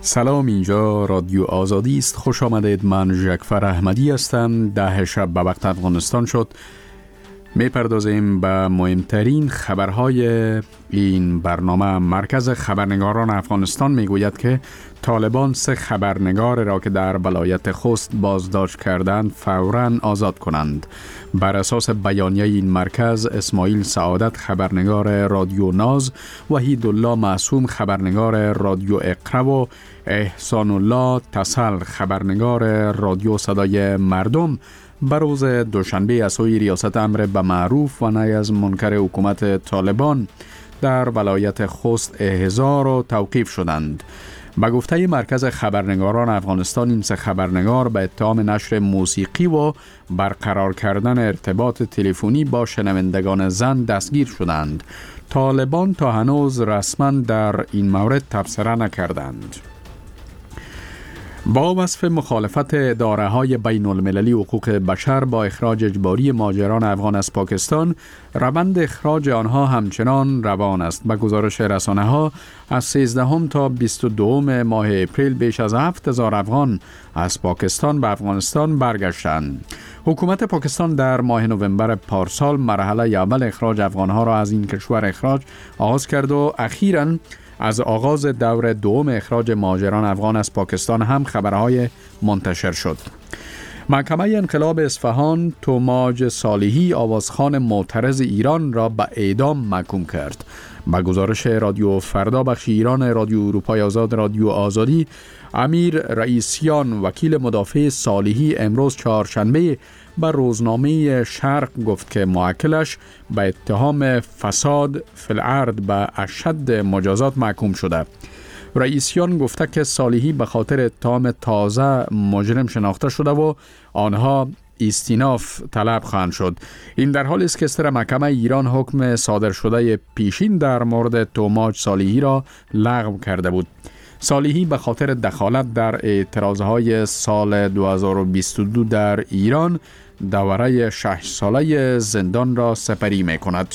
سلام، اینجا رادیو آزادی است. خوش آمدید. من ژکفر احمدی هستم. 10 شب به وقت افغانستان شد. میپردازیم به مهمترین خبرهای این برنامه. مرکز خبرنگاران افغانستان میگوید که طالبان 3 خبرنگار را که در ولایت خوست بازداشت کردند فوراً آزاد کنند. بر اساس بیانیه این مرکز، اسماعیل سعادت خبرنگار رادیو ناز، وحید الله معصوم خبرنگار رادیو اقرا و احسان الله تسل خبرنگار رادیو صدای مردم بر روز دوشنبه از سوی ریاست امر به معروف و نهی از منکر حکومت طالبان در ولایت خوست احضار و توقیف شدند. به گفته مرکز خبرنگاران افغانستان، این 3 خبرنگار به اتهام نشر موسیقی و برقرار کردن ارتباط تلفنی با شنوندگان زن دستگیر شدند. طالبان تا هنوز رسما در این مورد تبصره نکردند. با وصف مخالفت اداره‌های بین المللی حقوق بشر با اخراج اجباری مهاجران افغان از پاکستان، روند اخراج آنها همچنان روان است. به گزارش رسانه‌ها، از 13 تا 22 ماه اپریل بیش از 7000 افغان از پاکستان به افغانستان برگشتند. حکومت پاکستان در ماه نوامبر پارسال مرحله اول اخراج افغانها را از این کشور اخراج آغاز کرد و اخیراً از آغاز دور دوم اخراج مهاجران افغان از پاکستان هم خبرهای منتشر شد. محکمه انقلاب اصفهان توماج صالحی، آوازخوان معترض ایران را به اعدام محکوم کرد. با گزارش رادیو فردا بخش ایران رادیو اروپای آزاد رادیو آزادی، امیر رئیسیان وکیل مدافع صالحی امروز چهارشنبه به روزنامه شرق گفت که موکلش به اتهام فساد فی الارض به اشد مجازات محکوم شده. رئیسیان گفته که صالحی به خاطر اتهام تازه مجرم شناخته شده و آنها استیناف طلب خواهند شد. این در حالی است که سر محکمه ایران حکم صادر شده پیشین در مورد توماج صالحی را لغو کرده بود. صالحی به خاطر دخالت در اعتراضهای سال 2022 در ایران دوره 6 ساله زندان را سپری می کند.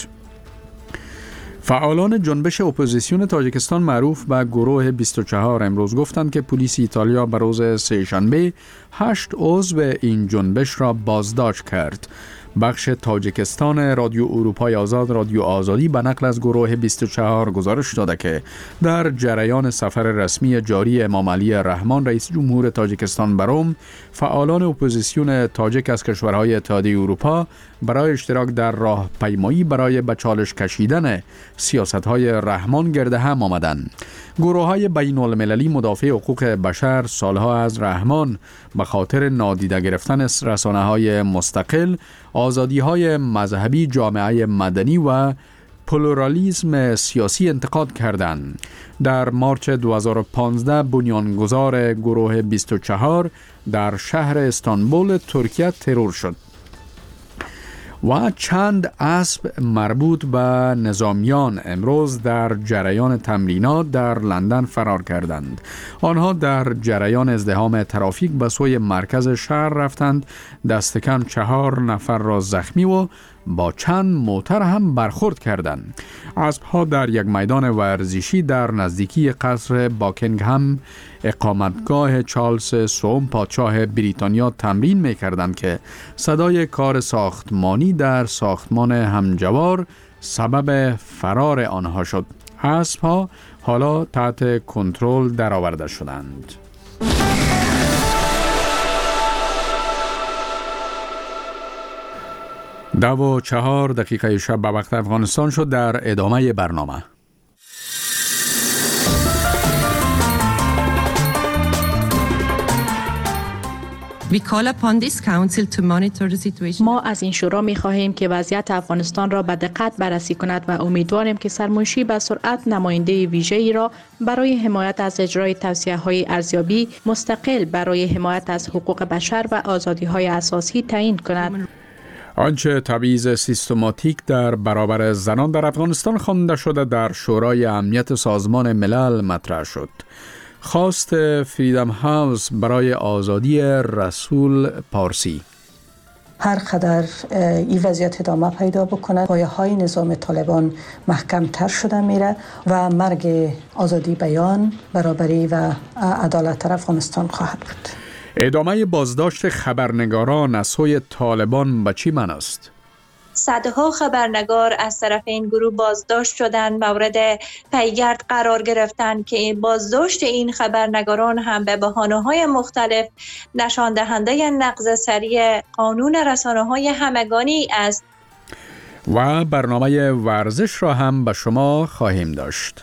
فعالان جنبش اپوزیسیون تاجیکستان معروف به گروه 24 امروز گفتند که پلیس ایتالیا به روز سه‌شنبه 8 عضو این جنبش را بازداشت کرد. بخش تاجیکستان رادیو اروپای آزاد رادیو آزادی به نقل از گروه 24 گزارش داده که در جریان سفر رسمی جاری امام علی رحمان رئیس جمهور تاجیکستان به روم، فعالان اپوزیسیون تاجیک از کشورهای اتحادیه اروپا برای اشتراک در راهپیمایی برای به چالش کشیدن سیاست‌های رحمان گرد هم آمدند. گروه‌های بین المللی مدافع حقوق بشر سالها از رحمان به خاطر نادیده گرفتن رسانه‌های مستقل، آزادی‌های مذهبی، جامعه مدنی و پلورالیسم سیاسی انتقاد کردند. در مارچ 2015 بنیانگذار گروه 24 در شهر استانبول ترکیه ترور شد و چند اسب مربوط به نظامیان امروز در جریان تمرینات در لندن فرار کردند. آنها در جریان ازدحام ترافیک به سوی مرکز شهر رفتند. دست کم 4 نفر را زخمی و با چند موتر هم برخورد کردند. اسب‌ها در یک میدان ورزشی در نزدیکی قصر باکینگهام، اقامتگاه چارلز سوم پادشاه بریتانیا تمرین می‌کردند که صدای کار ساختمانی در ساختمان همجوار سبب فرار آنها شد. اسب‌ها حالا تحت کنترل درآورده شدند. 2:04 شب به وقت افغانستان شد. در ادامه برنامه ما از این شورا می خواهیم که وضعیت افغانستان را به دقت بررسی کند و امیدواریم که سرمنشی به سرعت نماینده ویژه‌ای را برای حمایت از اجرای توصیه‌های ارزیابی مستقل برای حمایت از حقوق بشر و آزادی‌های اساسی تعیین کند. آنچه تبعیض سیستماتیک در برابر زنان در افغانستان خوانده شده در شورای امنیت سازمان ملل مطرح شد. خواست فریدم هاوس برای آزادی رسول پارسی. هر قدر این وضعیت ادامه پیدا بکنه پایه‌های نظام طالبان محکم‌تر شده میره و مرگ آزادی بیان، برابری و عدالت در افغانستان خواهد بود. ادامه بازداشت خبرنگاران از سوی طالبان به چی معنی است؟ صدها خبرنگار از طرف این گروه بازداشت شدند، مورد پیگرد قرار گرفتند که بازداشت این خبرنگاران هم به بهانه‌های مختلف نشان دهنده نقض سریع قانون رسانه‌های همگانی است. و برنامه ورزش را هم به شما خواهیم داشت.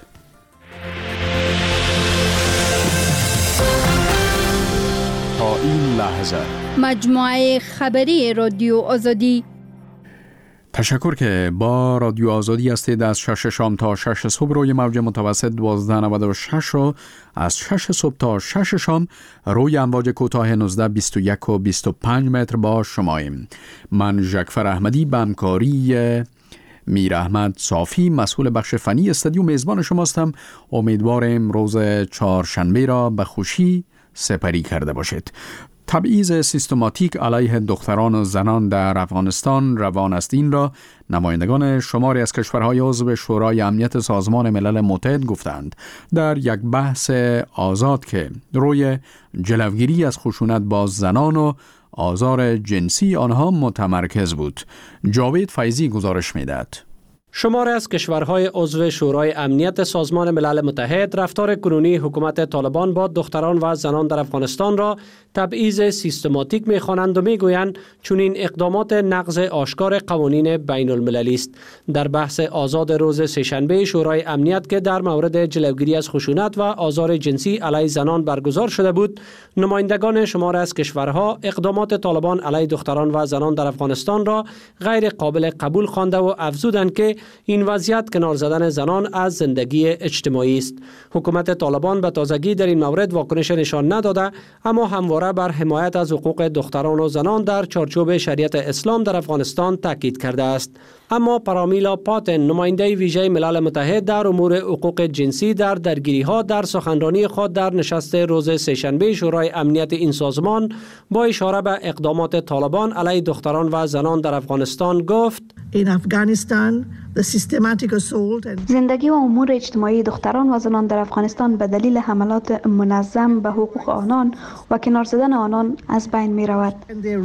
تا این لحظه مجموعه خبری رادیو آزادی. تشکر که با رادیو آزادی هستید. از 6 شام تا 6 صبح روی موج متوسط 1296 رو از 6 صبح تا 6 شام روی امواج کوتاه 19 21 و 25 متر با شماییم. من ژکفر احمدی به همکاری میر احمد صافی مسئول بخش فنی استودیو میزبان شماستم. امیدوارم روز چهارشنبه را به خوشی سپری کرده باشید. تبعیض سیستماتیک علیه دختران و زنان در افغانستان روان است. این را نمایندگان شماری از کشورهای عضو شورای امنیت سازمان ملل متحد گفتند در یک بحث آزاد که روی جلوگیری از خشونت با زنان و آزار جنسی آنها متمرکز بود. جاوید فیضی گزارش می‌دهد. شماری از کشورهای عضو شورای امنیت سازمان ملل متحد رفتار کنونی حکومت طالبان با دختران و زنان در افغانستان را تبعیض سیستماتیک می‌خوانند و می‌گویند چون این اقدامات نقض آشکار قوانین بین المللی است. در بحث آزاد روز سه‌شنبه شورای امنیت که در مورد جلوگیری از خشونت و آزار جنسی علیه زنان برگزار شده بود، نمایندگان شماری از کشورها اقدامات طالبان علیه دختران و زنان در افغانستان را غیر قابل قبول خوانده و افزودند که این وضعیت کنار زدن زنان از زندگی اجتماعی است. حکومت طالبان به تازگی در این مورد واکنش نشان نداده، اما همواره بر حمایت از حقوق دختران و زنان در چارچوب شریعت اسلام در افغانستان تاکید کرده است. اما پرامیلا پاتن، نماینده ویژه ملل متحد در امور حقوق جنسی در درگیری‌ها، در سخنرانی خود در نشست روز سه‌شنبه شورای امنیت این سازمان با اشاره به اقدامات طالبان علیه دختران و زنان در افغانستان گفت: زندگی و امور اجتماعی دختران و زنان در افغانستان به دلیل حملات منظم به حقوق آنان و کنار زدن آنان از بین می رود.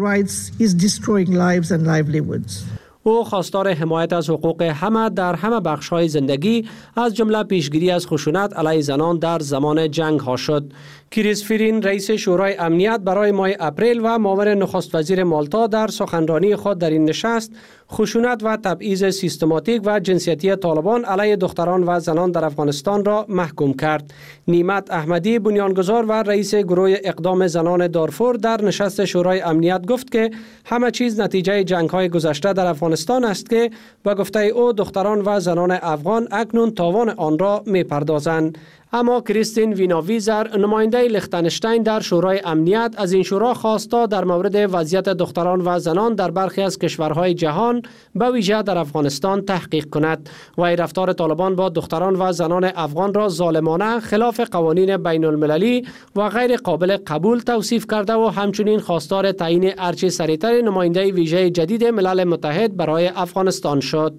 او خواستار حمایت از حقوق همه در همه بخش‌های زندگی از جمله پیشگیری از خشونت علیه زنان در زمان جنگ ها شد. کریس فرین، رئیس شورای امنیت برای ماه اپریل و معاون نخست وزیر مالتا در سخنرانی خود در این نشست خشونت و تبعیض سیستماتیک و جنسیتی طالبان علیه دختران و زنان در افغانستان را محکوم کرد. نیمت احمدی، بنیانگذار و رئیس گروه اقدام زنان دارفور در نشست شورای امنیت گفت که همه چیز نتیجه جنگ‌های گذشته در افغانستان است که به گفته او دختران و زنان افغان اکنون تاوان آن را می‌پردازند. اما کریستین ویناویزر، نماینده لیختنشتین در شورای امنیت، از این شورا خواست تا در مورد وضعیت دختران و زنان در برخی از کشورهای جهان به ویژه در افغانستان تحقیق کند. و رفتار طالبان با دختران و زنان افغان را ظالمانه، خلاف قوانین بین المللی و غیر قابل قبول توصیف کرده و همچنین خواستار تعیین ارچه سریعتر نماینده ویژه جدید ملل متحد برای افغانستان شد.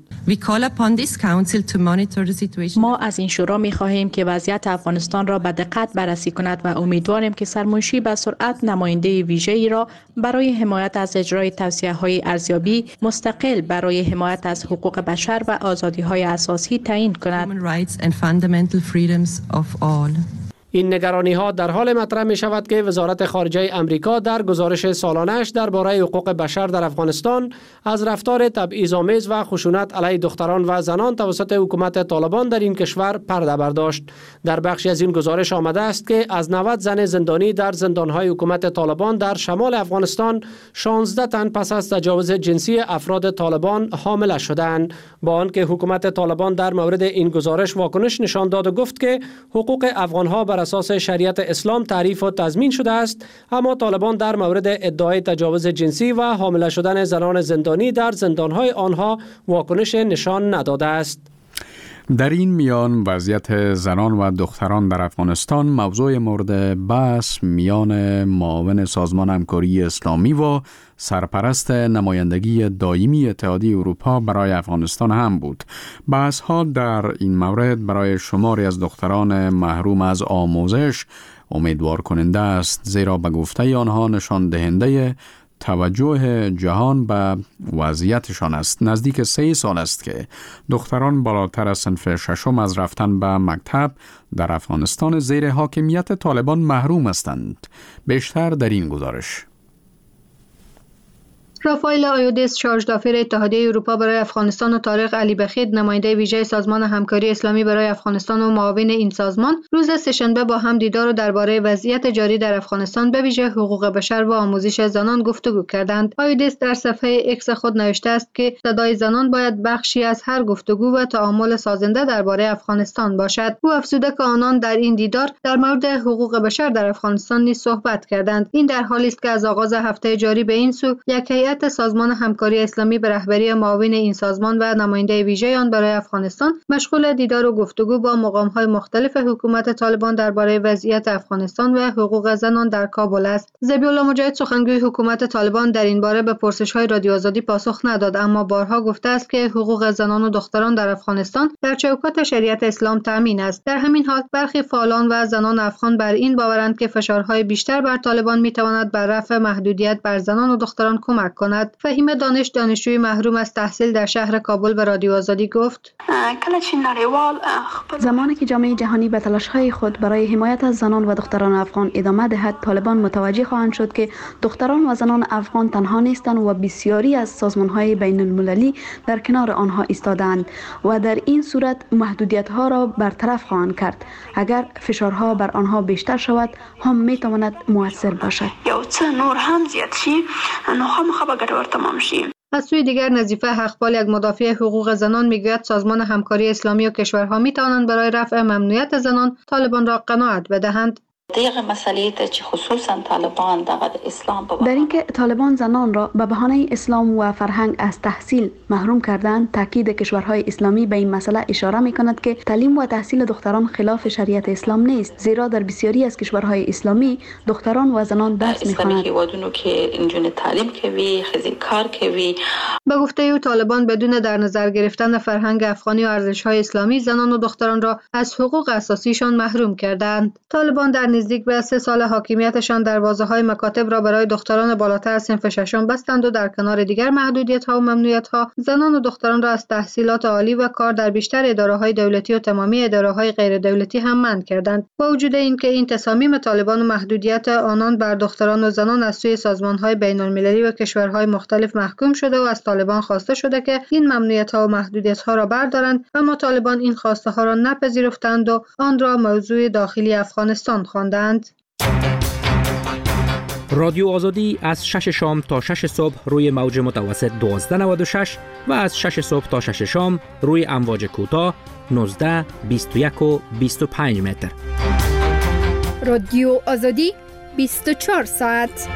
ما از این شورا می‌خواهیم که وضعیت افغانستان را به دقت بررسی کند و امیدواریم که سرمنشی به سرعت نماینده ویژه‌ای را برای حمایت از اجرای توصیه‌های ارزیابی مستقل برای حمایت از حقوق بشر و آزادی‌های اساسی تعیین کند. این نگرانی ها در حال مطرح می شود که وزارت خارجه امریکا در گزارش سالانش درباره حقوق بشر در افغانستان از رفتار تبعیض‌آمیز و خشونت علیه دختران و زنان توسط حکومت طالبان در این کشور پرده برداشت. در بخشی از این گزارش آمده است که از 90 زن زندانی در زندان‌های حکومت طالبان در شمال افغانستان 16 تن پس از تجاوز جنسی افراد طالبان حامله شدند. با آنکه حکومت طالبان در مورد این گزارش واکنش نشان داد و گفت که حقوق افغان‌ها بر اساس شریعت اسلام تعریف و تضمین شده است، اما طالبان در مورد ادعای تجاوز جنسی و حامله شدن زنان زندانی در زندان‌های آنها واکنش نشان نداده است. در این میان وضعیت زنان و دختران در افغانستان موضوع مورد بحث میان معاون سازمان همکاری اسلامی و سرپرست نمایندگی دائمی اتحادیه اروپا برای افغانستان هم بود. بحث‌ها در این مورد برای شماری از دختران محروم از آموزش امیدوار کننده است، زیرا به گفته آنها نشان دهنده توجه جهان به وضعیتشان است. نزدیک 3 سال است که دختران بالاتر از صنف 6 از رفتن به مکتب در افغانستان زیر حاکمیت طالبان محروم هستند. بیشتر در این گزارش. رافائل آیودیس، شارژ دافیر اتحادیه اروپا برای افغانستان و طارق علی بخید، نماینده ویژه سازمان همکاری اسلامی برای افغانستان و معاون این سازمان، روز سه‌شنبه با هم دیدار و درباره وضعیت جاری در افغانستان به ویژه حقوق بشر و آموزش زنان گفتگو کردند. آیودیس در صفحه اکس خود نوشته است که صدای زنان باید بخشی از هر گفتگو و تعامل سازنده درباره افغانستان باشد. او افزوده که آنان در این دیدار در مورد حقوق بشر در افغانستان نیز صحبت کردند. این در حالی است که از آغاز هفته جاری به این سو یک سازمان همکاری اسلامی به رهبری معاون این سازمان و نماینده ویژه آن برای افغانستان مشغول دیدار و گفتگو با مقام‌های مختلف حکومت طالبان درباره وضعیت افغانستان و حقوق زنان در کابل است. ذبیح‌الله مجاهد، سخنگوی حکومت طالبان، در این باره به پرسش‌های رادیو آزادی پاسخ نداد، اما بارها گفته است که حقوق زنان و دختران در افغانستان در چوکات شریعت اسلام تامین است. در همین حال برخی فعالان و زنان افغان بر این باورند که فشارهای بیشتر بر طالبان می‌تواند بر رفع محدودیت بر زنان و دختران کمک کند. فهیم دانش، دانشجوی محروم از تحصیل در شهر کابل، به رادیو آزادی گفت: زمانی که جامعه جهانی به تلاش‌های خود برای حمایت از زنان و دختران افغان ادامه دهد، طالبان متوجه خواهند شد که دختران و زنان افغان تنها نیستند و بسیاری از سازمان‌های بین‌المللی در کنار آنها ایستادند و در این صورت محدودیت‌ها را برطرف خواهند کرد. اگر فشارها بر آنها بیشتر شود، هم می‌تواند مؤثر باشد. از سوی دیگر، نظیفه حقپال، یک مدافع حقوق زنان، میگوید سازمان همکاری اسلامی و کشورها میتوانند برای رفع ممنوعیت زنان طالبان را قناعت بدهند. در اینکه طالبان زنان را به بهانه اسلام و فرهنگ از تحصیل محروم کردند، تاکید کشورهای اسلامی به این مسئله اشاره می‌کند که تعلیم و تحصیل دختران خلاف شریعت اسلام نیست، زیرا در بسیاری از کشورهای اسلامی دختران و زنان درس می‌خوانند. به گفته او، طالبان بدون در نظر گرفتن فرهنگ افغانی و ارزش‌های اسلامی، زنان و دختران را از حقوق اساسیشان محروم کردند. طالبان در نزدیک به 3 سال حاکمیتشان دروازه‌های مکاتب را برای دختران بالاتر از صنف 6 بستند و در کنار دیگر محدودیت‌ها و ممنوعیت‌ها، زنان و دختران را از تحصیلات عالی و کار در بیشتر اداره‌های دولتی و تمامی اداره‌های غیر دولتی هم منع کردند. با وجود اینکه این تصامیم طالبان و محدودیت آنان بر دختران و زنان از سوی سازمان‌های بین‌المللی و کشورهای مختلف محکوم شده و از طالبان خواسته شده که این ممنوعیت‌ها و محدودیت‌ها را بردارند، اما طالبان این خواسته‌ها را نپذیرفتند و آن را موضوع داخلی افغانستان خواندند. رادیو آزادی از 6 شام تا 6 صبح روی موج متوسط 1296 و از 6 صبح تا 6 شام روی امواج کوتاه 19، 21 و 25 متر. رادیو آزادی 24 ساعت.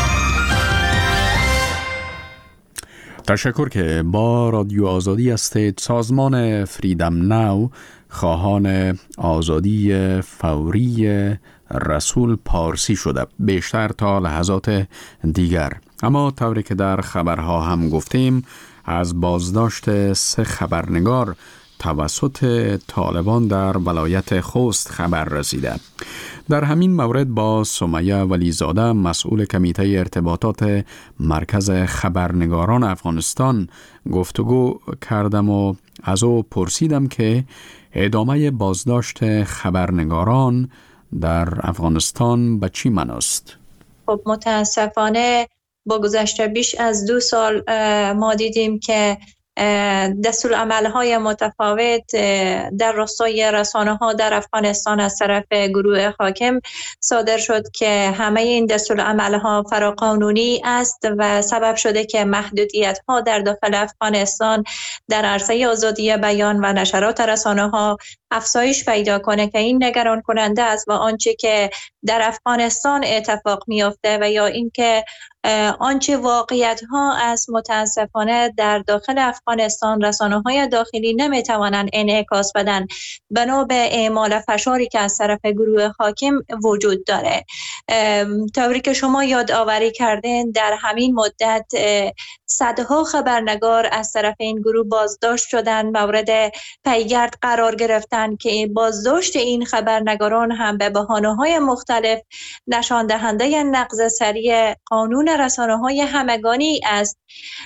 تشکر که با رادیو آزادی هستید. سازمان فریدم ناو خواهان آزادی فوری رسول پارسی شده، بیشتر تا لحظات دیگر. اما طوری که در خبرها هم گفتیم، از بازداشت 3 خبرنگار توسط طالبان در ولایت خوست خبر رسیده. در همین مورد با سمیه ولیزاده، مسئول کمیته ارتباطات مرکز خبرنگاران افغانستان، گفتگو کردم و از او پرسیدم که ادامه بازداشت خبرنگاران در افغانستان به چی معناست؟ خب متاسفانه با گذشته بیش از 2 سال ما دیدیم که دستورالعمل‌های متفاوت در راستای رسانه‌ها در افغانستان از طرف گروه حاکم صادر شد که همه این دستورالعمل‌ها فراقانونی است و سبب شده که محدودیت‌ها در داخل افغانستان در عرصه آزادی بیان و نشرات رسانه‌ها افزایش پیدا کنه که این نگران کننده است و آنچه که در افغانستان اتفاق میفته و یا اینکه آنچه واقعیت ها از متاسفانه در داخل افغانستان رسانه‌های داخلی نمیتوانند انعکاس بدن بنا به اعمال فشاری که از طرف گروه حاکم وجود داره. طوری که شما یادآوری کردین در همین مدت صدها خبرنگار از طرف این گروه بازداشت شدند، مورد پیگرد قرار گرفتند که بازداشت این خبرنگاران هم به بهانه‌های مختلف نشان دهنده نقض سریع قانون رسانه‌های همگانی است.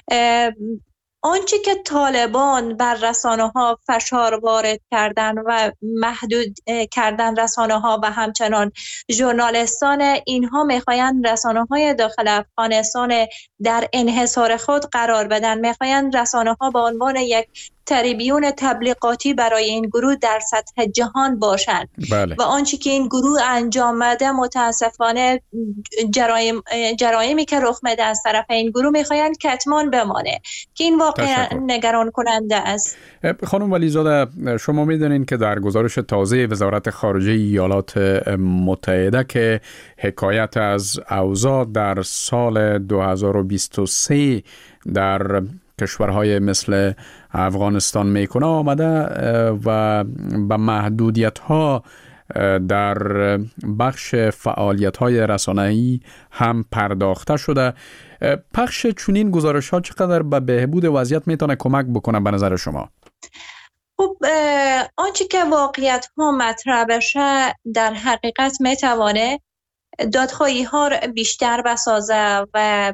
آنچه که طالبان بر رسانه‌ها فشار وارد کردن و محدود کردن رسانه‌ها و همچنان ژورنالیستان، اینها می‌خواهند رسانه‌های داخل افغانستان در انحصار خود قرار بدن، می‌خواهند رسانه‌ها به عنوان یک تریبیون تبلیغاتی برای این گروه در سطح جهان باشند. بله. و آنچه که این گروه انجام میده متاسفانه جرایمی که رخ میده از طرف این گروه میخواهند کتمان بمانه که این واقعا نگران کننده است. خانم ولیزاده، شما میدونین که در گزارش تازه وزارت خارجه ایالات متحده که حکایت از اوضاع در سال 2023 در کشورهای مثل افغانستان میکنه آمده و به محدودیت‌ها در بخش فعالیت‌های رسانه‌ای هم پرداخته شده. پخش چنین گزارش‌ها چقدر به بهبود وضعیت میتونه کمک بکنه به نظر شما؟ خب آنچه که واقعیت‌ها مطرح بشه در حقیقت میتوانه دادخواهی ها را بیشتر بسازه و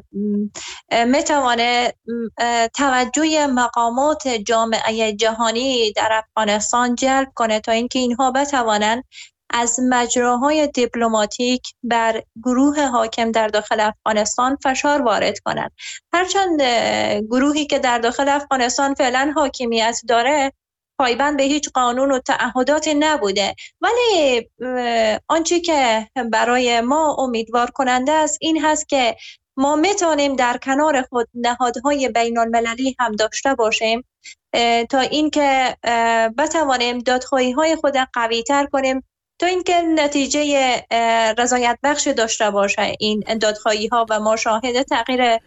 میتوانه توجه مقامات جامعه جهانی در افغانستان جلب کنه تا اینکه اینها بتوانند از مجراهای دیپلماتیک بر گروه حاکم در داخل افغانستان فشار وارد کنند. هرچند گروهی که در داخل افغانستان فعلا حاکمیت داره پایبند به هیچ قانون و تعهدات نبوده، ولی آنچه که برای ما امیدوار کننده است این هست که ما میتونیم در کنار خود نهادهای بین المللی هم داشته باشیم تا اینکه بتوانیم دادخواهی های خود قوی تر کنیم تا اینکه نتیجه رضایت بخش داشته باشه این دادخواهی ها و ما شاهد تغییر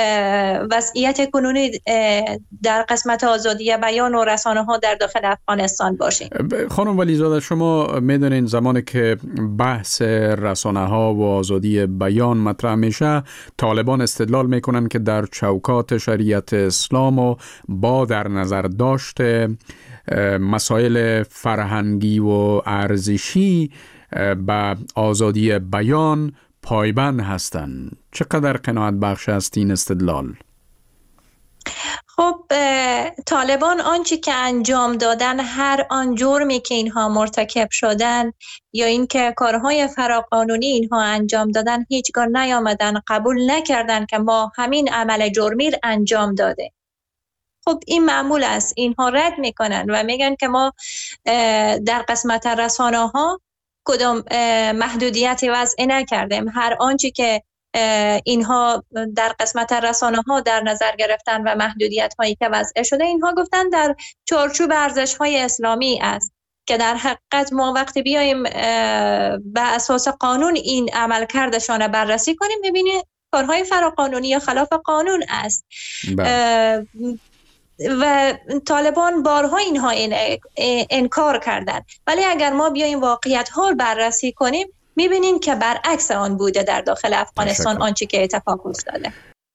وضعیت کنونی در قسمت آزادی بیان و رسانه ها در داخل افغانستان باشیم. خانم ولیزاده، شما میدونین زمانی که بحث رسانه ها و آزادی بیان مطرح میشه، طالبان استدلال میکنن که در چوکات شریعت اسلام و با در نظر داشته مسائل فرهنگی و ارزشی به آزادی بیان پایبند هستند. چقدر قناعت بخش است این استدلال؟ خب طالبان آنچه که انجام دادن، هر آن جرمی که اینها مرتکب شدن یا اینکه کارهای فراقانونی اینها انجام دادن، هیچگاه نیامدن قبول نکردن که ما همین عمل جرمی انجام داده. خب این معمول است، اینها رد میکنن و میگن که ما در قسمت رسانه ها کدام محدودیتی وضع نکردیم. هر آنچه که اینها در قسمت رسانه ها در نظر گرفتن و محدودیت هایی که وضع شده، اینها گفتن در چارچوب ارزش های اسلامی است که در حقیقت ما وقتی بیایم به اساس قانون این عمل کردشان بررسی کنیم ببینیم کارهای فراقانونی یا خلاف قانون است. و طالبان بارها اینها انکار کردند، ولی اگر ما بیایم واقعیت ها رو بررسی کنیم میبینیم که برعکس آن بوده در داخل افغانستان آنچه که اتفاق افتاده.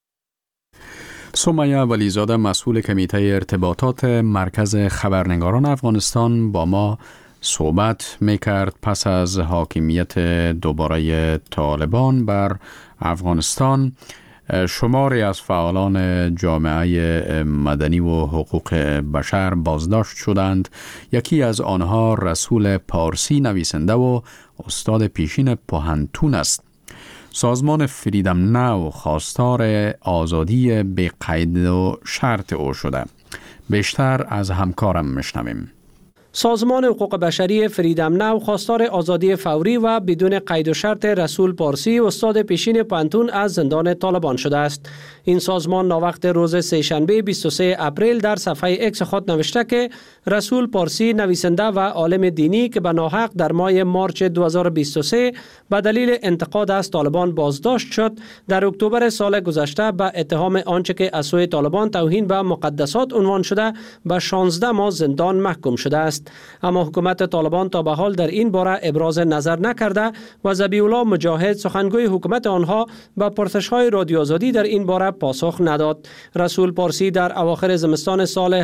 سمیه ولیزاده، مسئول کمیته ارتباطات مرکز خبرنگاران افغانستان، با ما صحبت میکرد پس از حاکمیت دوباره طالبان بر افغانستان. شماری از فعالان جامعه مدنی و حقوق بشر بازداشت شدند. یکی از آنها رسول پارسی، نویسنده و استاد پیشین پوهنتون است. سازمان فریدم ناو خواستار آزادی به قید و شرط او شده. بیشتر از همکارم میشنویم. سازمان حقوق بشری فریدم ناو خواستار آزادی فوری و بدون قید و شرط رسول پارسی استاد پیشین پانتون از زندان طالبان شده است. این سازمان ناوقت روز سه‌شنبه 23 اپریل در صفحه ایکس خود نوشته که رسول پارسی نویسنده و عالم دینی که به ناحق در ماه مارچ 2023 به دلیل انتقاد از طالبان بازداشت شد، در اکتبر سال گذشته به اتهام آنچه که از سوی طالبان توهین به مقدسات عنوان شده به 16 ماه زندان محکوم شده است. اما حکومت طالبان تا به حال در این باره ابراز نظر نکرده و ذبیح الله مجاهد سخنگوی حکومت آنها به پرسش‌های رادیو آزادی در این باره پاسخ نداد. رسول پارسی در اواخر زمستان سال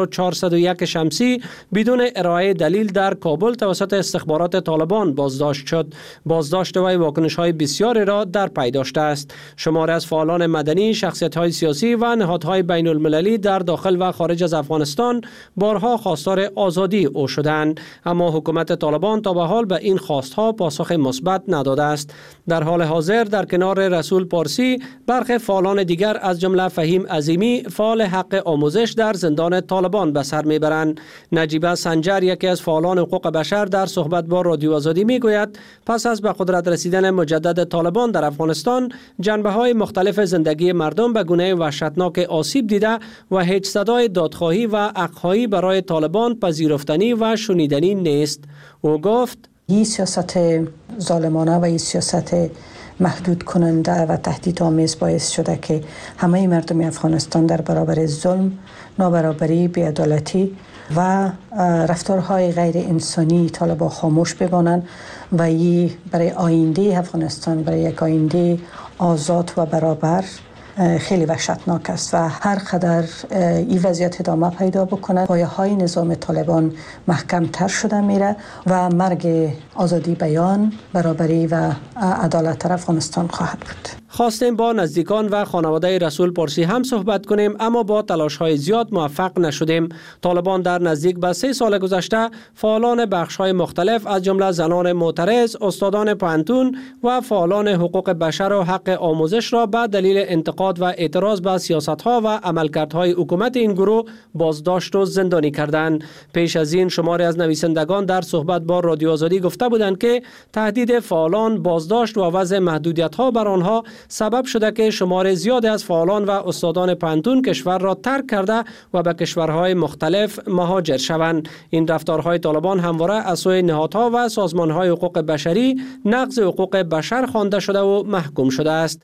1401 شمسی بدون ارائه دلیل در کابل توسط استخبارات طالبان بازداشت شد. بازداشت وی واکنش‌های بسیاری را در پی داشته است. شماری از فعالان مدنی، شخصیت‌های سیاسی و نهادهای بین‌المللی در داخل و خارج از افغانستان بارها خواستار آزادی او شدند، اما حکومت طالبان تا به حال به این خواستها پاسخ مثبت نداده است. در حال حاضر در کنار رسول پارسی برخی فعالان دیگر از جمله فهیم عظیمی فعال حق آموزش در زندان طالبان به سر میبرند. نجیبه سنجر یکی از فعالان حقوق بشر در صحبت با رادیو آزادی میگوید پس از به قدرت رسیدن مجدد طالبان در افغانستان جنبه‌های مختلف زندگی مردم به گونه وحشتناک آسیب دیده و هیچ صدای دادخواهی و حق‌خواهی برای طالبان پذیرفتنی و شنیدنی نیست. او گفت این سیاست ظالمانه و این سیاست محدود کننده و تهدیدآمیز باعث شده که همه مردم افغانستان در برابر ظلم، نابرابری، بی‌عدالتی و رفتارهای غیر انسانی طالبان خاموش بمانند و این برای آینده افغانستان، برای یک آینده آزاد و برابر خیلی وحشتناک است و هر قدر این وضعیت ادامه پیدا بکنه پایه‌های نظام طالبان محکم‌تر شده میره و مرگ آزادی بیان، برابری و عدالت در افغانستان خواهد بود. خواستیم با نزدیکان و خانواده رسول پارسی هم صحبت کنیم، اما با تلاش‌های زیاد موفق نشدیم. طالبان در نزدیک به 3 سال گذشته فعالان بخش‌های مختلف از جمله زنان معترض، استادان پانتون و فعالان حقوق بشر و حق آموزش را به دلیل انتقاد و اعتراض به سیاست‌ها و عملکردهای حکومت این گروه بازداشت و زندانی کردند. پیش از این شماری از نویسندگان در صحبت با رادیو آزادی گفته بودند که تهدید فعالان، بازداشت و وضع محدودیت‌ها بر آنها سبب شده که شمار زیادی از فعالان و استادان پانتون کشور را ترک کرده و به کشورهای مختلف مهاجر شوند. این رفتارهای طالبان همواره از سوی نهادها و سازمانهای حقوق بشری نقض حقوق بشر خوانده شده و محکوم شده است.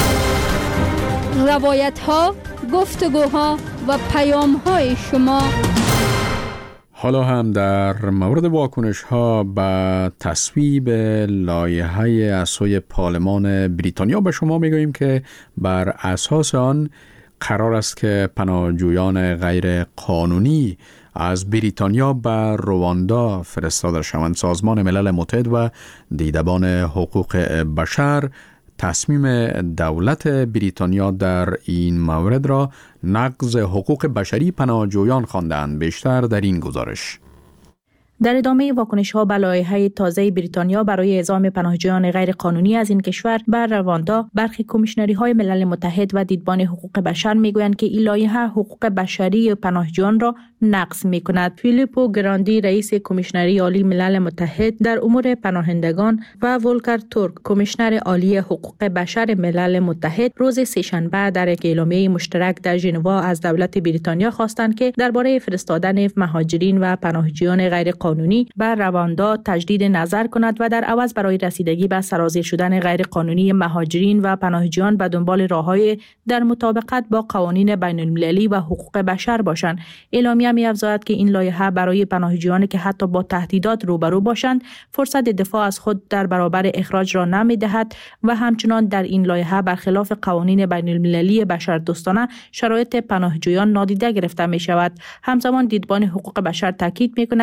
روایت‌ها، گفتگوها و پیام‌های شما. حالا هم در مورد واکنش‌ها به تصویب لایحه از سوی پارلمان بریتانیا به شما میگوییم که بر اساس آن قرار است که پناهجویان غیر قانونی از بریتانیا به رواندا فرستاده شوند. سازمان ملل متحد و دیدبان حقوق بشر تصمیم دولت بریتانیا در این مورد را نقض حقوق بشری پناهجویان خواندند. بیشتر در این گزارش. در ادامه واکنش‌ها به لایحه تازه بریتانیا برای اعزام پناهجویان غیر قانونی از این کشور بر رواندا، برخی کمیشنری‌های ملل متحد و دیدبان حقوق بشر می‌گویند که این لایحه حقوق بشری پناهجویان را نقض می‌کند. فیلیپو گراندی رئیس کمیشنری عالی ملل متحد در امور پناهندگان و ولکر تورک کمیشنر عالی حقوق بشر ملل متحد روز سه‌شنبه در یک اعلامیه مشترک در ژنوا از دولت بریتانیا خواستند که درباره فرستادن مهاجرین و پناهجویان غیر قانونی بر رواندا تجدید نظر کند و در عوض برای رسیدگی به سرازیر شدن غیر قانونی مهاجرین و پناهجویان به دنبال راه‌های در مطابقت با قوانین بین‌المللی و حقوق بشر باشند. اعلامیه می‌افزاید که این لایحه برای پناهجویانی که حتی با تهدیدات روبرو باشند فرصت دفاع از خود در برابر اخراج را نمی‌دهد و همچنان در این لایحه برخلاف قوانین بین‌المللی بشردوستانه شرایط پناهجویان نادیده گرفته می‌شود. همزمان دیدبان حقوق بشر تاکید می‌کند که این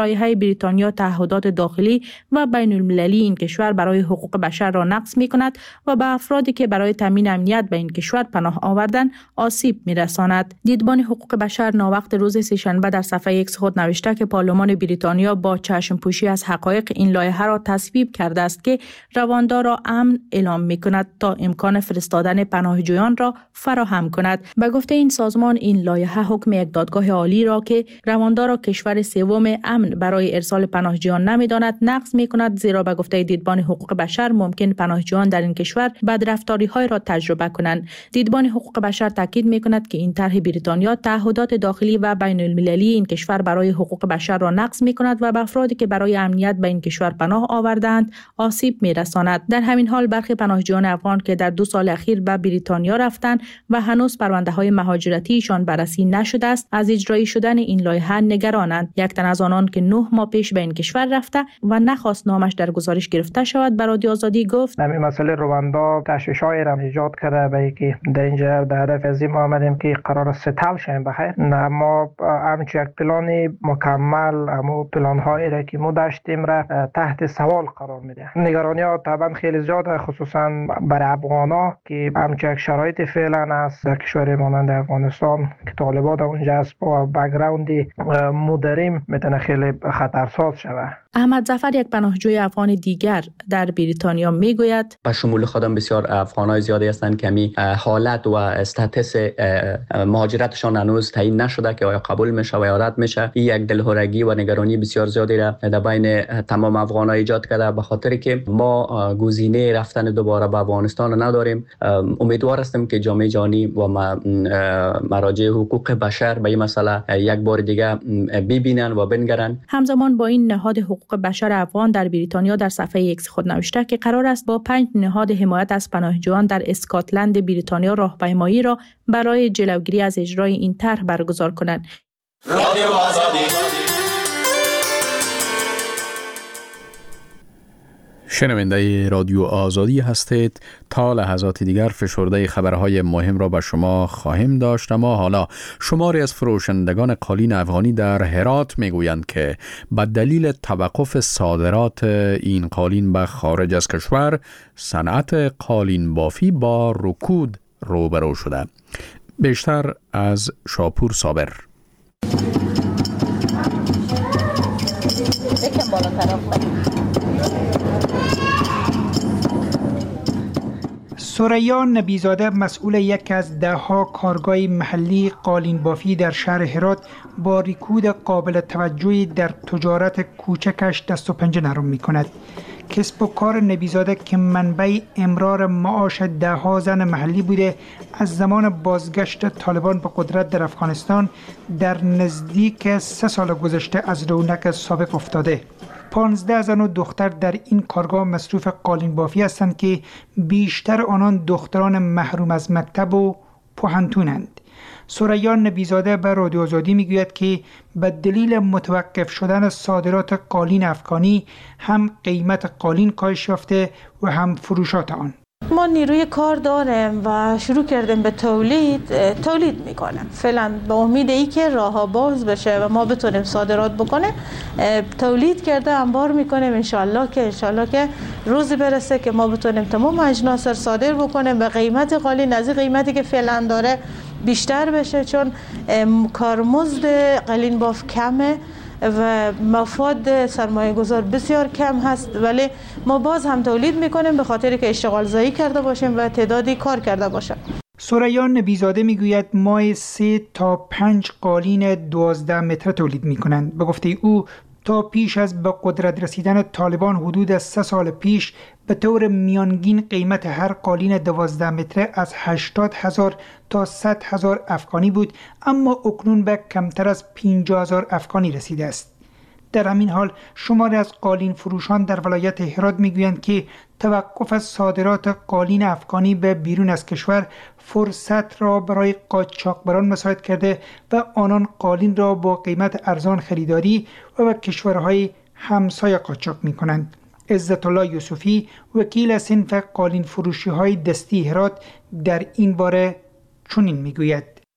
لایحه بریتانیا تعهدات داخلی و بین المللی این کشور برای حقوق بشر را نقض می کند و به افرادی که برای تامین امنیت به این کشور پناه آوردن آسیب می رساند. دیدبان حقوق بشر ناوقت روز سه‌شنبه در صفحه ایکس خود نوشته که پارلمان بریتانیا با چشم پوشی از حقایق این لایحه را تصویب کرده است که رواندا را امن اعلام می کند تا امکان فرستادن پناهجویان را فراهم کند. به گفته این سازمان این لایحه حکم یک دادگاه عالی را که رواندا را کشور سوم امن برای ارسال پناهجویان نمی‌داند نقض می‌کند، زیرا به گفته دیدبان حقوق بشر ممکن پناهجویان در این کشور بدرفتاری‌های را تجربه کنند. دیدبان حقوق بشر تاکید می‌کند که این طرح بریتانیا تعهدات داخلی و بین المللی این کشور برای حقوق بشر را نقض می‌کند و به افرادی که برای امنیت به این کشور پناه آوردند آسیب می‌رساند. در همین حال برخی پناهجویان افغان که در 2 سال اخیر به بریتانیا رفتند و هنوز پرونده‌های مهاجرتیشان بررسی نشده است، از اجرایی شدن این لایحه نگرانند. یک تن از آنان که 9 ماه پیش به این کشور رفته و نخواست نامش در گزارش گرفته شود به رادیو آزادی گفت: همین مسئله رواندا تشویش‌های را ایجاد کرده به اینکه در اینجا در هدف از این آمدیم که قرار ستل شیم بخیر. ما همچون یک پلان مکمل همو پلان‌هایی را که ما داشتیم را تحت سوال قرار میده. نگرانی‌ها طبعا خیلی زیاده، خصوصا برای افغان‌ها که همچون یک شرایط فعلا است در کشور مانند افغانستان که طالبان اونجا است با بک‌گراند مدریم میتونه خیلی خطرساز شود. احمد ظفر یک پناهجوی افغان دیگر در بریتانیا میگوید: به شمول خودم بسیار افغانای زیادی هستند که می حالت و استاتس مهاجرتشان هنوز تعیین نشده که آیا قبول میشه و یا رد میشه. این یک دلهرگی و نگرانی بسیار زیادی را در بین تمام افغانای ایجاد کرده، به خاطر که ما گزینه رفتن دوباره به افغانستان نداریم. امیدوار هستیم که جامعه جهانی و مراجع حقوق بشر به این مسئله یک بار دیگه ببینن و بنگرن. همزمان با این نهاد حقوق بشر افغان در بریتانیا در صفحه ایکس خود نوشته که قرار است با 5 نهاد حمایت از پناهجویان در اسکاتلند بریتانیا راهپیمایی را برای جلوگیری از اجرای این طرح برگزار کنند. شنونده رادیو آزادی هستید. تا لحظات دیگر فشرده خبرهای مهم را به شما خواهیم داشت، اما حالا شماری از فروشندگان قالین افغانی در هرات میگویند که به دلیل توقف صادرات این قالین به خارج از کشور صنعت قالین بافی با رکود روبرو شده. بیشتر از شاپور صابر. ثریا نبیزاده مسئول یک از 10 کارگاه محلی قالین بافی در شهر هرات با رکود قابل توجهی در تجارت کوچکش دست و پنجه نرم می کند. کسب و کار نبیزاده که منبع امرار معاش 10 زن محلی بوده، از زمان بازگشت طالبان به قدرت در افغانستان در نزدیک 3 سال گذشته از رونق سابق افتاده. 15 زن و دختر در این کارگاه مصروف قالین بافی هستند که بیشتر آنان دختران محروم از مکتب و پوهنتونند. ثریا نبیزاده به رادیو آزادی میگوید که به دلیل متوقف شدن صادرات قالین افغانی هم قیمت قالین کاهش یافته و هم فروشات آن. ما نیروی کار داریم و شروع کردیم به تولید میکنیم. فعلا به امید ای که راه‌ها باز بشه و ما بتونیم صادرات بکنیم، تولید کرده انبار میکنیم. انشالله که روزی برسه که ما بتونیم تمام اجناس رو صادر بکنیم به قیمت قالین از قیمتی که فعلا داره بیشتر بشه، چون کارمزد قالین باف کمه و مفاد سرمایه گذار بسیار کم هست، ولی ما باز هم تولید میکنیم به خاطر که اشتغال زایی کرده باشیم و تعدادی کار کرده باشیم. ثریا نبیزاده میگوید ماه 3 تا 5 قالین 12 متر تولید میکنند. به گفته او تا پیش از به قدرت رسیدن طالبان حدود 3 سال پیش به طور میانگین قیمت هر قالین 12 متره از 80,000 تا 100,000 افغانی بود، اما اکنون به کمتر از 50,000 افغانی رسیده است. در همین حال شماری از قالین فروشان در ولایت هرات میگویند که توقف صادرات قالین افغانی به بیرون از کشور فرصت را برای قاچاقبران مساعد کرده و آنان قالین را با قیمت ارزان خریداری و به کشورهای همسایه قاچاق میکنند. عزت الله یوسفی وکیل صنف قالین فروشی های دستی هرات در این باره چنین میگوید: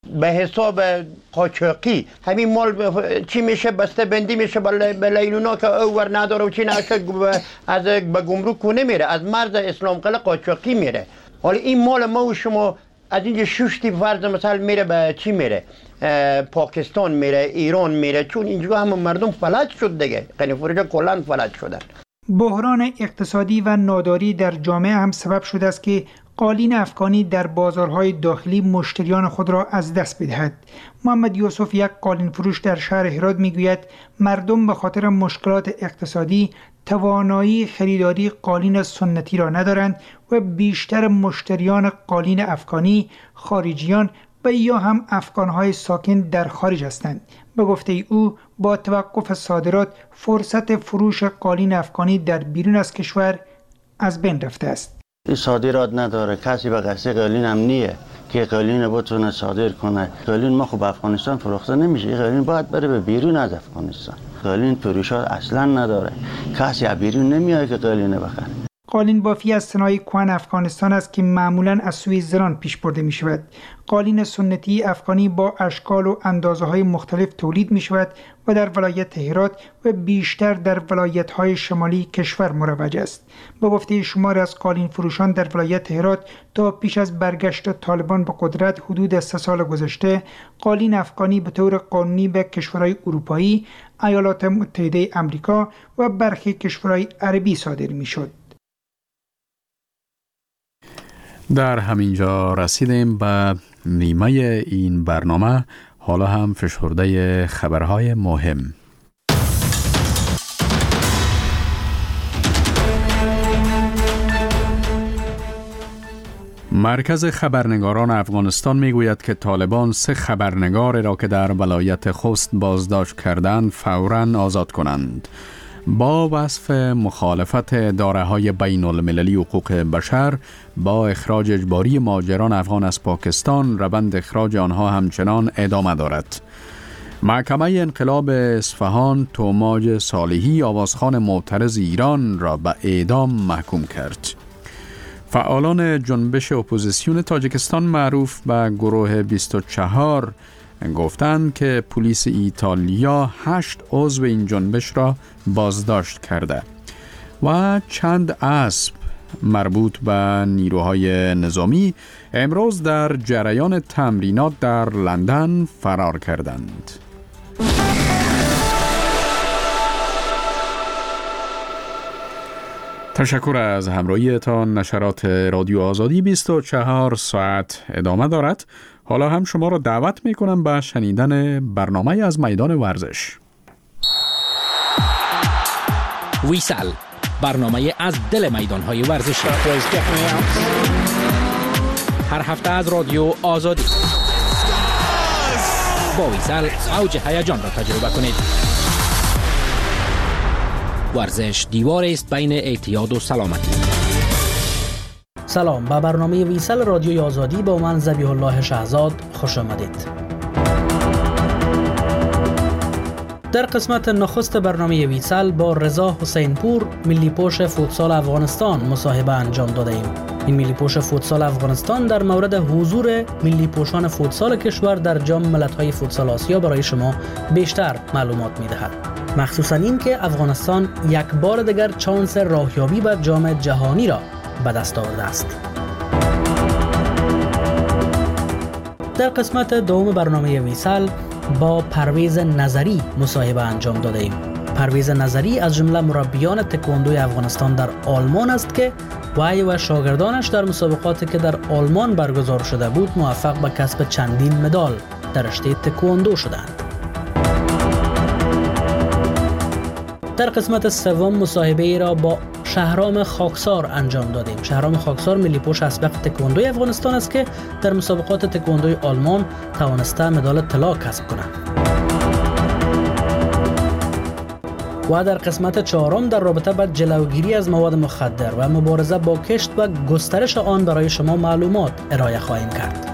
به حساب قاچاقی همین مال چی میشه بسته بندی میشه به لیلونا که او ور نداره و چی نشه از به گمرک نمیره، از مرز اسلام قلعه قاچاقی میره. حالا این مال ما و شما از اینجا ششتی فرض مثلا میره به چی میره؟ پاکستان میره، ایران میره، چون اینجا هم مردم فلج شد دیگه، قنی فروشا کلان فلج شدن. بحران اقتصادی و ناداری در جامعه هم سبب شده است که قالین افغانی در بازارهای داخلی مشتریان خود را از دست بدهد. محمد یوسف، یک قالین فروش در شهر هرات، میگوید مردم به خاطر مشکلات اقتصادی توانایی خریداری قالین سنتی را ندارند و بیشتر مشتریان قالین افغانی خارجیان و یا هم افغانهای ساکن در خارج هستند. به گفته او با توقف صادرات فرصت فروش قالین افغانی در بیرون از کشور از بین رفته است. این صادرات نداره، کسی به قصد قالین هم نیه که قالین بتونه صادر کنه. قالین ما خب افغانستان فروخته نمیشه، این قالین باید بره به بیرون از افغانستان. قالین فروشات اصلا نداره، کسی از بیرون نمیاد که قالین بخره. قالین بافی از صنایع کهن افغانستان است که معمولاً از سوی زنان پیش برده می شود. قالین سنتی افغانی با اشکال و اندازه های مختلف تولید می شود و در ولایت هرات و بیشتر در ولایت های شمالی کشور مروج است. به گفته شمار از قالین فروشان در ولایت هرات، تا پیش از برگشت طالبان به قدرت حدود 3 سال گذشته، قالین افغانی به طور قانونی به کشورهای اروپایی، ایالات متحده آمریکا و برخی کشورهای عربی صادر می شد. در همینجا رسیدیم به نیمه این برنامه. حالا هم فشرده خبرهای مهم. مرکز خبرنگاران افغانستان میگوید که طالبان 3 خبرنگار را که در ولایت خوست بازداشت کردند فوراً آزاد کنند. با وصف مخالفت اداره‌های بین المللی حقوق بشر با اخراج اجباری مهاجران افغان از پاکستان، روند اخراج آنها همچنان ادامه دارد. محکمه انقلاب اصفهان توماج صالحی، آوازخوان معترض ایران، را به اعدام محکوم کرد. فعالان جنبش اپوزیسیون تاجیکستان معروف به گروه 24 گفتند که پلیس ایتالیا 8 عضو این جنبش را بازداشت کرده و چند اسب مربوط به نیروهای نظامی امروز در جریان تمرینات در لندن فرار کردند. تشکر از همراهیتان. نشرات رادیو آزادی 24 ساعت ادامه دارد. حالا هم شما را دعوت می کنم به شنیدن برنامه از میدان ورزش. ویسل، برنامه از دل میدان‌های ورزشی. هر هفته از رادیو آزادی. با ویسل اوج هیجان را تجربه کنید. ورزش دیواری است بین اعتیاد و سلامتی. سلام، به برنامه ویسل رادیوی آزادی با من ذبیح الله شهزاد خوش آمدید. در قسمت نخست برنامه ویسل با رضا حسین پور، ملی پوش فوتسال افغانستان، مصاحبه انجام داده ایم. این ملی پوش فوتسال افغانستان در مورد حضور ملی پوشان فوتسال کشور در جام ملت‌های فوتسال آسیا برای شما بیشتر معلومات می‌دهد. مخصوصاً این که افغانستان یک بار دیگر چانس راهیابی به جام جهانی را به دست آورده است. در قسمت دوم برنامه ویسل با پرویز نظری مصاحبه انجام داده ایم. پرویز نظری از جمله مربیان تکواندوی افغانستان در آلمان است که وی و شاگردانش در مسابقاتی که در آلمان برگزار شده بود موفق به کسب چندین مدال در رشته تکواندو شدند. در قسمت سوم مصاحبه ای را با شهرام خاکسار انجام دادیم. شهرام خاکسار ملی پوش اسبق تکواندوی افغانستان است که در مسابقات تکواندوی آلمان توانسته مدال طلا کسب کند. و در قسمت چهارم در رابطه با جلوگیری از مواد مخدر و مبارزه با کشت و گسترش آن برای شما معلومات ارائه خواهیم کرد.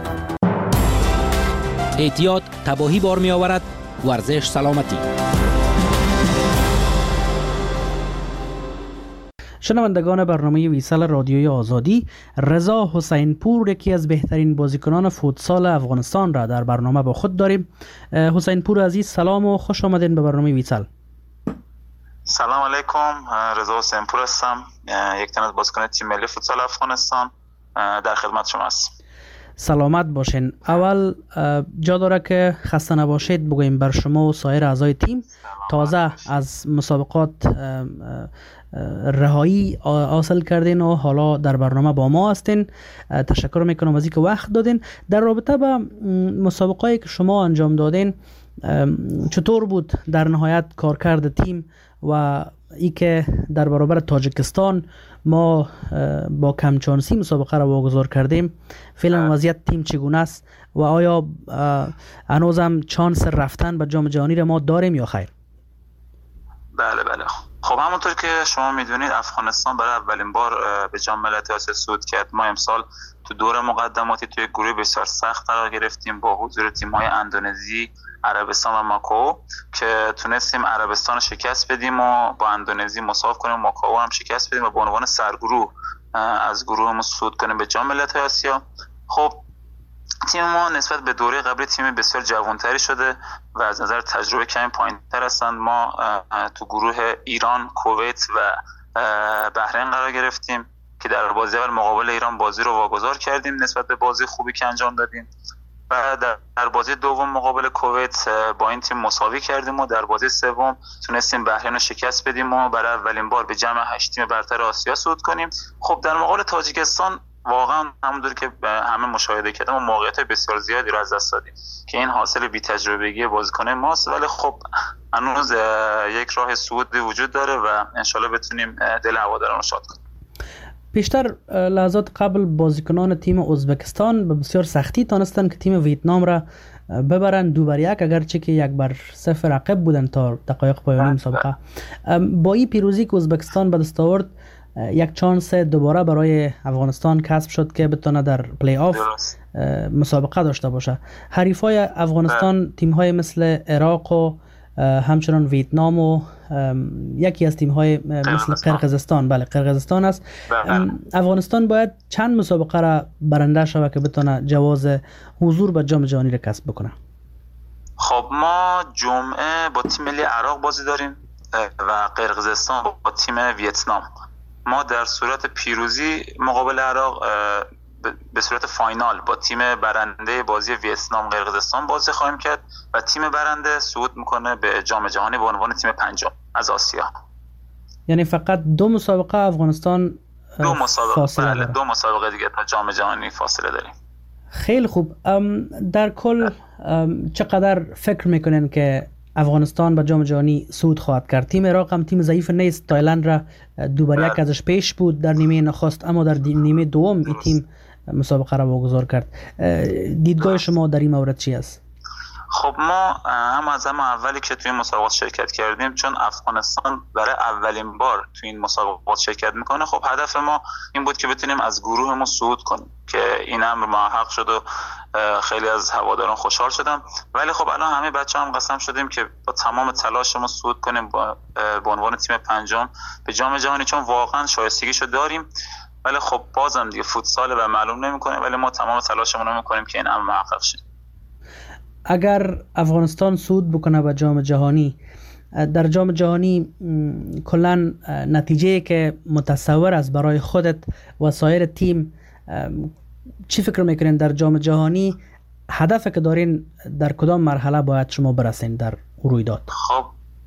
اعتیاد تباهی بار می آورد، ورزش سلامتی. شنوندگان برنامه ویسال رادیوی آزادی، رضا حسین پور یکی از بهترین بازیکنان فوتسال افغانستان را در برنامه با خود داریم. حسین پور عزیز، سلام و خوش آمدین به برنامه ویسال. سلام علیکم، رضا حسین پور هستم، یک تن از بازیکن تیم ملی فوتسال افغانستان. در خدمت شما هستم. سلامت باشین. اول جا داره که خسته نباشید بگوییم بر شما و سایر اعضای تیم. تازه از مسابقات رهایی حاصل کردین و حالا در برنامه با ما هستین. تشکر میکنم از اینکه وقت دادین. در رابطه با مسابقاتی که شما انجام دادین، چطور بود در نهایت کارکرد تیم و ای که در برابر تاجیکستان ما با کمچانسی مسابقه را واگذار کردیم؟ فعلا وضعیت تیم چگونه است و آیا هنوزم چانس رفتن به جام جهانی را ما داریم یا خیر؟ بله. خب همونطور که شما میدونید افغانستان برای اولین بار به جام ملت‌های آسیا صعود کرد. ما امسال تو دور مقدماتی توی گروه بسیار سخت قرار گرفتیم با حضور تیم‌های اندونزی، عربستان و ماکائو که تونستیم عربستان شکست بدیم و با اندونزی مساوی کنیم، ماکائو هم شکست بدیم و به عنوان سرگروه از گروهمون صعود کنیم به جام ملت‌های آسیا. خب تیم ما نسبت به دوره قبلی تیم بسیار جوانتری شده و از نظر تجربه کمی پایین‌تر هستند. ما تو گروه ایران، کویت و بحرین قرار گرفتیم که در بازی اول مقابل ایران بازی رو واگذار کردیم نسبت به بازی خوبی که انجام دادیم و در بازی دوم مقابل کویت با این تیم مساوی کردیم و در بازی سوم تونستیم بحرین رو شکست بدیم و برای اولین بار به جمع 8 تیم برتر آسیا صعود کنیم. خب در مقابل تاجیکستان واقعا همونطور که همه مشاهده کردیم و موقعیت بسیار زیادی رو از دست دادیم که این حاصل بی‌تجربگی بازیکنان ماست، ولی خب هنوز یک راه صعود وجود داره و انشالله بتونیم دل هواداران رو شاد کنیم. پیشتر لحظات قبل بازیکنان تیم ازبکستان به بسیار سختی تانستن که تیم ویتنام را ببرن 2-1، اگرچه که 1-0 عقب بودن تا دقایق پایانی مسابقه. با این پیروزی که ازبکستان به دست آورد، یک چانس دوباره برای افغانستان کسب شد که بتونه در پلی آف مسابقه داشته باشه. حریفای افغانستان تیم‌های مثل عراق و همچنان ویتنام و یکی از تیم‌های مثل قرقیزستان، بله قرقیزستان است. افغانستان باید چند مسابقه را برنده شود که بتونه جواز حضور به جام جهانی را کسب بکنه؟ خب ما جمعه با تیم ملی عراق بازی داریم و قرقیزستان با تیم ویتنام. ما در صورت پیروزی مقابل عراق به صورت فاینال با تیم برنده بازی ویتنام قرقیزستان بازی خواهیم کرد و تیم برنده صعود میکنه به جام جهانی به عنوان تیم پنجم از آسیا. یعنی فقط 2 مسابقه افغانستان فاصله داره. 2 مسابقه دیگه تا جام جهانی فاصله داریم. خیلی خوب. در کل چقدر فکر میکنین که افغانستان به جام جهانی صعود خواهد کرد؟ تیم عراق هم تیم ضعیف نیست، تایلند را 2-1 ازش پیش بود در نیمه نخست، اما در نیمه دوم این تیم مسابقه را واگذار کرد. دیدگاه شما در این مورد چی است؟ خب ما هم از اولی که توی مسابقات شرکت کردیم، چون افغانستان برای اولین بار توی این مسابقات شرکت میکنه، خب هدف ما این بود که بتونیم از گروهمون صعود کنیم که این امر محقق شد و خیلی از هواداران خوشحال شدم. ولی خب الان همه بچه‌ها هم قسم شدیم که با تمام تلاشمون صعود کنیم به عنوان تیم پنجم به جام جهانی، چون واقعا شایستگیشو داریم. ولی خب بازم دیگه فوتسال و معلوم نمیکنه، ولی ما تمام تلاشمون رو میکنیم که این امر محقق شه. اگر افغانستان صعود بکنه به جام جهانی، در جام جهانی کلا نتیجه که متصور است برای خودت و سایر تیم، چی فکر میکنین در جام جهانی هدفی که دارین در کدام مرحله باید شما برسین در رویداد؟ خب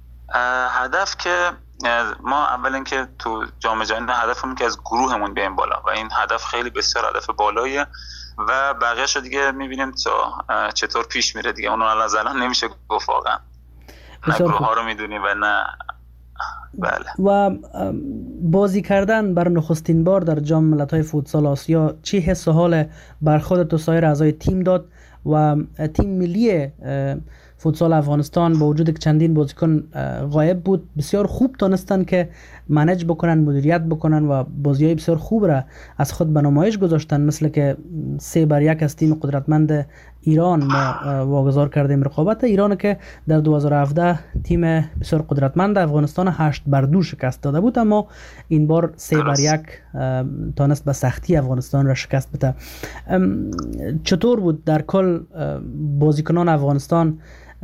هدف که ما اول اینکه تو جام جهانی هدفمون که از گروهمون بیایم بالا و این هدف خیلی بسیار هدف بالاییه و بقیه‌شو دیگه میبینیم تا چطور پیش میره دیگه. اونو از الان نمیشه گفت واقعا، نه گروه ها رو میدونیم و نه. بله. و بازی کردن بر نخستین بار در جام ملت‌های فوتسال آسیا چی حس و حال بر خودت و سایر اعضای تیم داد و تیم ملی فوتسال افغانستان با وجود که چندین بازیکن غایب بود بسیار خوب تونستن که منیج بکنن، مدیریت بکنن و بازی‌های بسیار خوب را از خود به نمایش گذاشتن، مثل که 3-1 از تیم قدرتمند ایران ما واگذار کردیم رقابت ایران که در 2017 تیم بسیار قدرتمند افغانستان 8-2 شکست داده بود، اما این بار 3-1 تانست به سختی افغانستان را شکست بده. چطور بود در کل بازیکنان افغانستان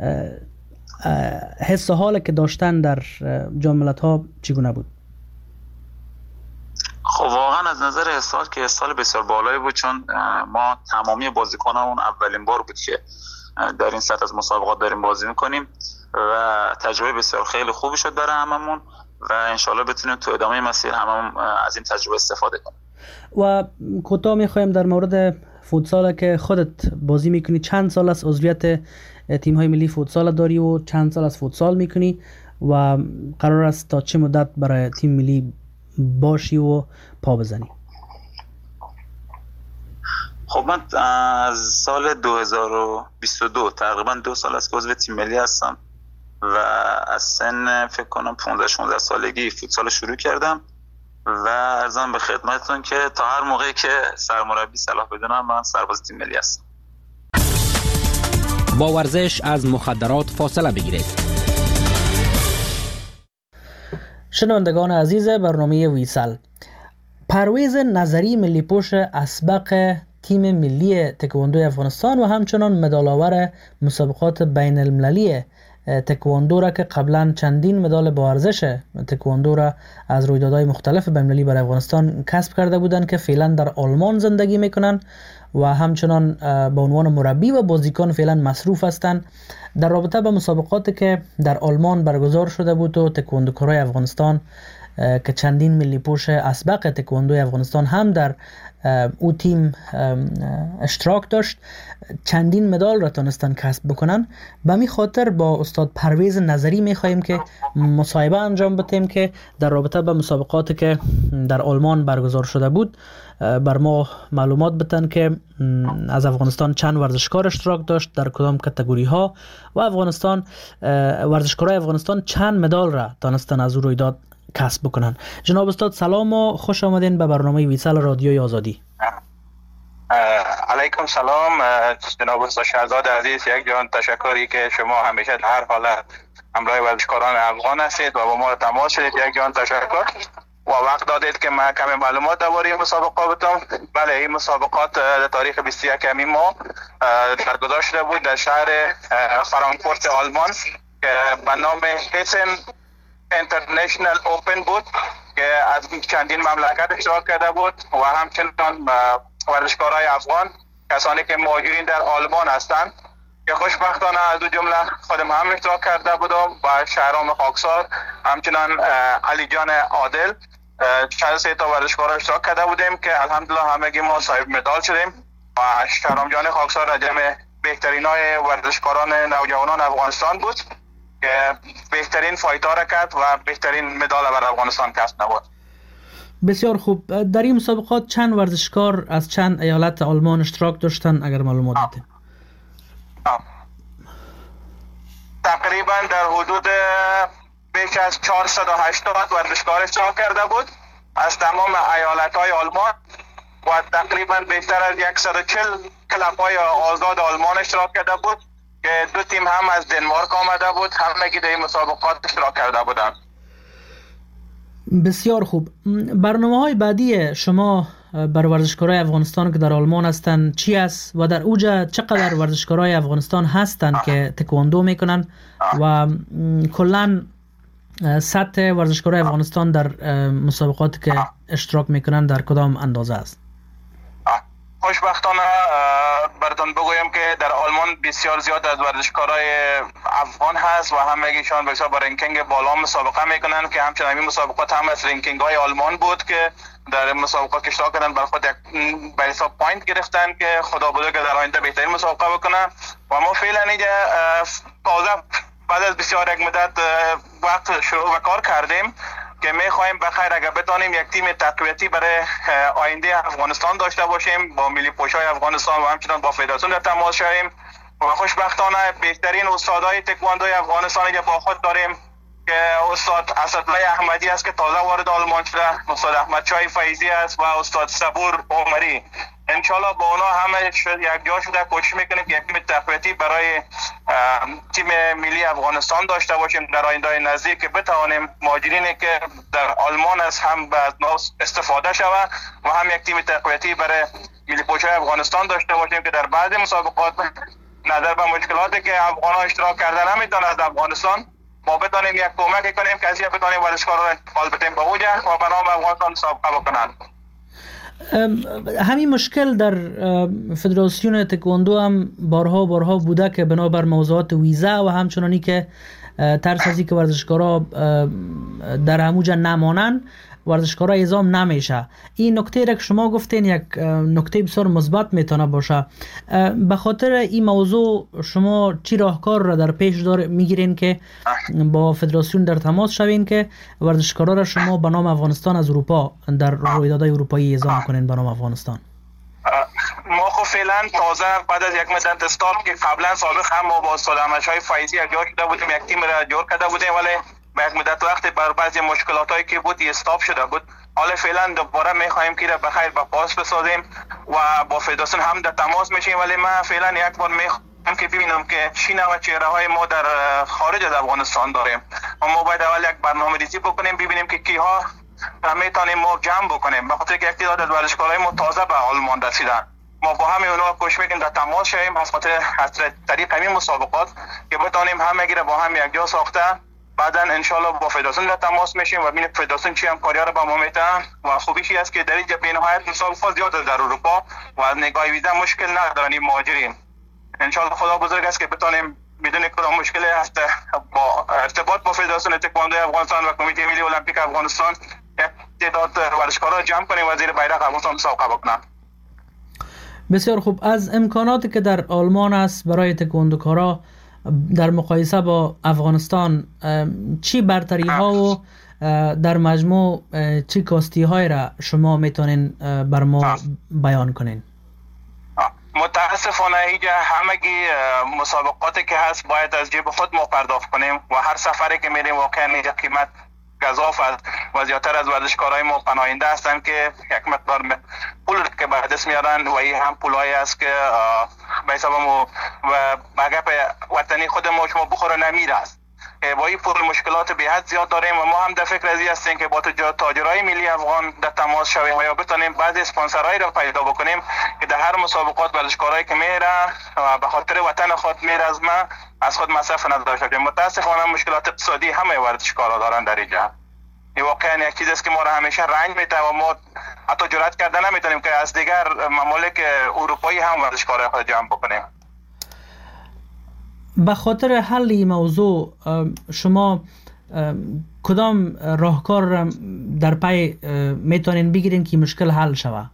حس و حالی که داشتن در جام ملت‌ها چگونه بود؟ خب واقعا از نظر حسال که حسال بسیار بالایی بود، چون ما تمامی بازیکنان اولین بار بود که در این سطح از مسابقات داریم بازی میکنیم و تجربه بسیار خیلی خوبی شد برای هممون و انشالله بتونیم تو ادامه مسیر هممون از این تجربه استفاده کنیم. و کوتاه میخوایم در مورد فوتسال که خودت بازی میکنی، چند سال از عضویت تیم های ملی فوتسال داری و چند سال از فوتسال میکنی و قرار است تا چه مدت برای تیم ملی باشی و پا بزنی؟ خب من از سال 2022 تقریبا 2 سال است که عضو تیم ملی هستم و از سن فکر کنم 15-16 سالگی فوتسال شروع کردم و عرضم به خدمتتون که تا هر موقعی که سرمربی صلاح بدونم من سرباز تیم ملی هستم. با ورزش از مخدرات فاصله بگیرید. شنوندگان عزیز برنامه ویسل، پرویز نظری ملی پوش اسبق تیم ملی تکواندو افغانستان و همچنان مدال‌آور مسابقات بین المللی تکواندو را که قبلا چندین مدال با ارزش تکواندو را از رویدادهای مختلف بین المللی برای افغانستان کسب کرده بودند که فعلا در آلمان زندگی میکنند و همچنان به عنوان مربی و بازیکن فعلا مصروف هستند. در رابطه با مسابقاتی که در آلمان برگزار شده بود و تکواندوکارای افغانستان که چندین ملی پوش اسبق تکواندوی افغانستان هم در او تیم اشتراک داشت، چندین مدال را تونستن کسب بکنن. به می خاطر با استاد پرویز نظری می خواهیم که مصاحبه انجام بدیم که در رابطه با مسابقاتی که در آلمان برگزار شده بود بر ما معلومات بدن که از افغانستان چند ورزشکار اشتراک داشت در کدام کاتگوری ها و افغانستان ورزشکارای افغانستان چند مدال را تونستن از او رویداد کسب بکنن. جناب استاد سلام و خوش آمدین به برنامه ویسل رادیوی آزادی. علیکم سلام جناب استاد شهزاد عزیز، یک جان تشکری که شما همیشه در هر حالت همراه ورزشکاران افغان هستید و با ما تماس شدید. یک جان تشکر و وقت دادید که من کمی معلومات درباره مسابقات بدم. بله، این مسابقات در تاریخ 21 ماه برگزار شده بود در شهر فرانکفورت آلمان که به نام هسن اینترنشنال اوپن بود که از چندین مملکت اشتراک کرده بود و همچنان ورزشکارای افغان، کسانی که موجودین در آلمان هستند که خوشبختانه از دو جمله خودم هم اشتراک کرده بودم و شهرام خاکسار، همچنان علی جان عادل، 3 تا ورزشکار اشتراک کرده بودیم که الحمدلله همگی ما صاحب مدال شدیم و شهرام جان خاکسار از جمع بهترین های ورزشکاران نوجوانان افغانستان بود که بهترین فایتار کرد و بهترین مدال بر افغانستان کسب نمود. بسیار خوب. در این مسابقات چند ورزشکار از چند ایالت آلمان اشتراک داشتن اگر معلومات بدید؟ تقریبا در حدود بیش از 480 ورزشکار اشتراک کرده بود از تمام ایالت‌های آلمان و تقریبا بیشتر از 140 کلب‌های آزاد آلمان اشتراک کرده بود که 2 تیم هم از دنمارک آمده بود، همگی در این مسابقات اشتراک کرده بودند. بسیار خوب. برنامه‌های بعدی شما بر ورزشکارای افغانستان که در آلمان هستند چی است و در اوجا چقدر ورزشکارای افغانستان هستند که تکواندو میکنن و کلا سطح ورزشکارای افغانستان در مسابقاتی که اشتراک میکنن در کدام اندازه است؟ خوشبختانه براتون بگویم که در آلمان بسیار زیاد از ورزشکارای افغان هست و همگیشان بسیار با رنکینگ بالا مسابقه میکنن که همچنان این مسابقات هم از رنکینگ های آلمان بود که در مسابقات اشتراک کردن بر خود به حساب پوینت گرفتن که خدا بزرگ در آینده بهترین مسابقه بکنن و ما فعلا اینجا تازه بعد از بسیار یک مدت وقت شروع و کار کردیم که میخواهیم بخیر اگر بتانیم یک تیم تقویتی برای آینده افغانستان داشته باشیم، با ملی پوشای افغانستان و همچنان با فدراسیون در تماس شویم و خوشبختانه بهترین استادای تکواندوی افغانستان اینجا با خود داریم که استاد اسدالله احمدی است که تازه وارد آلمان شده، استاد احمد شاه فیضی است و استاد صبور عمری انشالله با اونا همه یک جا شده کوشش میکنیم که یک تیم تقویتی برای تیم ملی افغانستان داشته باشیم در آینده نزدیک که بتوانیم مهاجرینی که در آلمان از هم از ما استفاده شود و هم یک تیم تقویتی برای ملی پوشای افغانستان داشته باشیم که در بعض مسابقات نظر به مشکلاتی که افغان‌ها اشتراک کردن نمیتونن از افغانستان ما بتونیم یک کمک کنیم که از بتونیم ورزشکارا رو انتقال بدیم به اوج و به نام افغانستان مسابقه بکنن. همین مشکل در فدراسیون تکواندو هم بارها بوده که بنابر موضوعات ویزا و همچنانی که ترس از اینکه ورزشکارا در هموجا نمانن ورزشکارا اعزام نمیشه. این نکته را که شما گفتین یک نکته بسیار مثبت میتونه باشه. به خاطر این موضوع شما چی راهکار را در پیش میگیرین که با فدراسیون در تماس شوین که ورزشکارا را شما به نام افغانستان از اروپا در رویدادهای اروپایی اعزام کنین به نام افغانستان؟ ما خب فعلا تازه بعد از یک مدت استاپ که قبلا سابق هم ما با استاد احمدشاه فیضی یک جا شده بودیم، یک تیم را جور کرده بودیم، ولی به یک مدت وقت بر بعضی مشکلاتایی که بود استاپ شده بود. حالا فعلا دوباره میخوایم که بخیر با پاس بسازیم و با فدراسیون هم در تماس میشیم، ولی من فعلا یک بار میخوام که ببینم که چی نوع چهره‌های ما در خارج از افغانستان داریم و ما باید اول یک برنامه‌ریزی بکنیم ببینیم که کیها میتونیم ما جمع بکنیم، به خاطر که یک تعداد از ورزشکارای ما تازه به آلمان رسیدن. ما با همه اونا کوشش میکنیم در تماس شویم از خاطر از طریق همین مسابقات که بتونیم همگی را با هم یک جا ساخته بعدا انشالله با فدراسیون در تماس میشیم و ببینیم فدراسیون چی همکاری‌ها را با ما میتن و خوبیش است که در اینجا بین‌نهایت مسابقات زیاد در اروپا و از نگاه ویزا مشکل ندارن این مهاجرین. انشالله خدا بزرگ است که بتونیم بدون کدام مشکلی هست با ارتباط با فدراسیون تکواندو افغانستان و کمیته ملی المپیک افغانستان یک تعداد ورزشکارا را جمع کنیم و زیر بیرق افغانستان مسابقه بکنیم. بسیار خوب. از امکاناتی که در آلمان است برای تکواندوکارا در مقایسه با افغانستان چی برتری ها و در مجموع چی کاستی های را شما میتونین بر ما بیان کنین؟ متاسفانه اینجا همگی مسابقاتی که هست باید از جیب خود ما پرداخت کنیم و هر سفری که میریم واقعا اینجا قیمت گزاف است و زیادتر از ورزشکارای ما پناهنده هستن که یک مقدار پول که به دست میارن و این هم پولایی است که به حساب ما و بگپ وطنی خود ما شما بخوره نمیره است. با این پول مشکلات به حد زیاد داریم و ما هم در فکر ازی هستیم که با تاجرای ملی افغان در تماس شویم و یا بتونیم بعضی اسپانسرایی را پیدا بکنیم که در هر مسابقات ورزشکارایی که میره و به خاطر وطن خود میره از خود مصرف نداشته باشیم. متاسفانه مشکلات اقتصادی همه ورزشکارا دارن در اینجا. این واقعا یک چیزی است که ما را همیشه رنج میده و ما حتی جرئت کرده نمیتونیم که از دیگر ممالک اروپایی هم ورزشکارای خود جمع بکنیم. به خاطر حل این موضوع شما کدام راهکار را در پی میتونین بگیرین که مشکل حل شود؟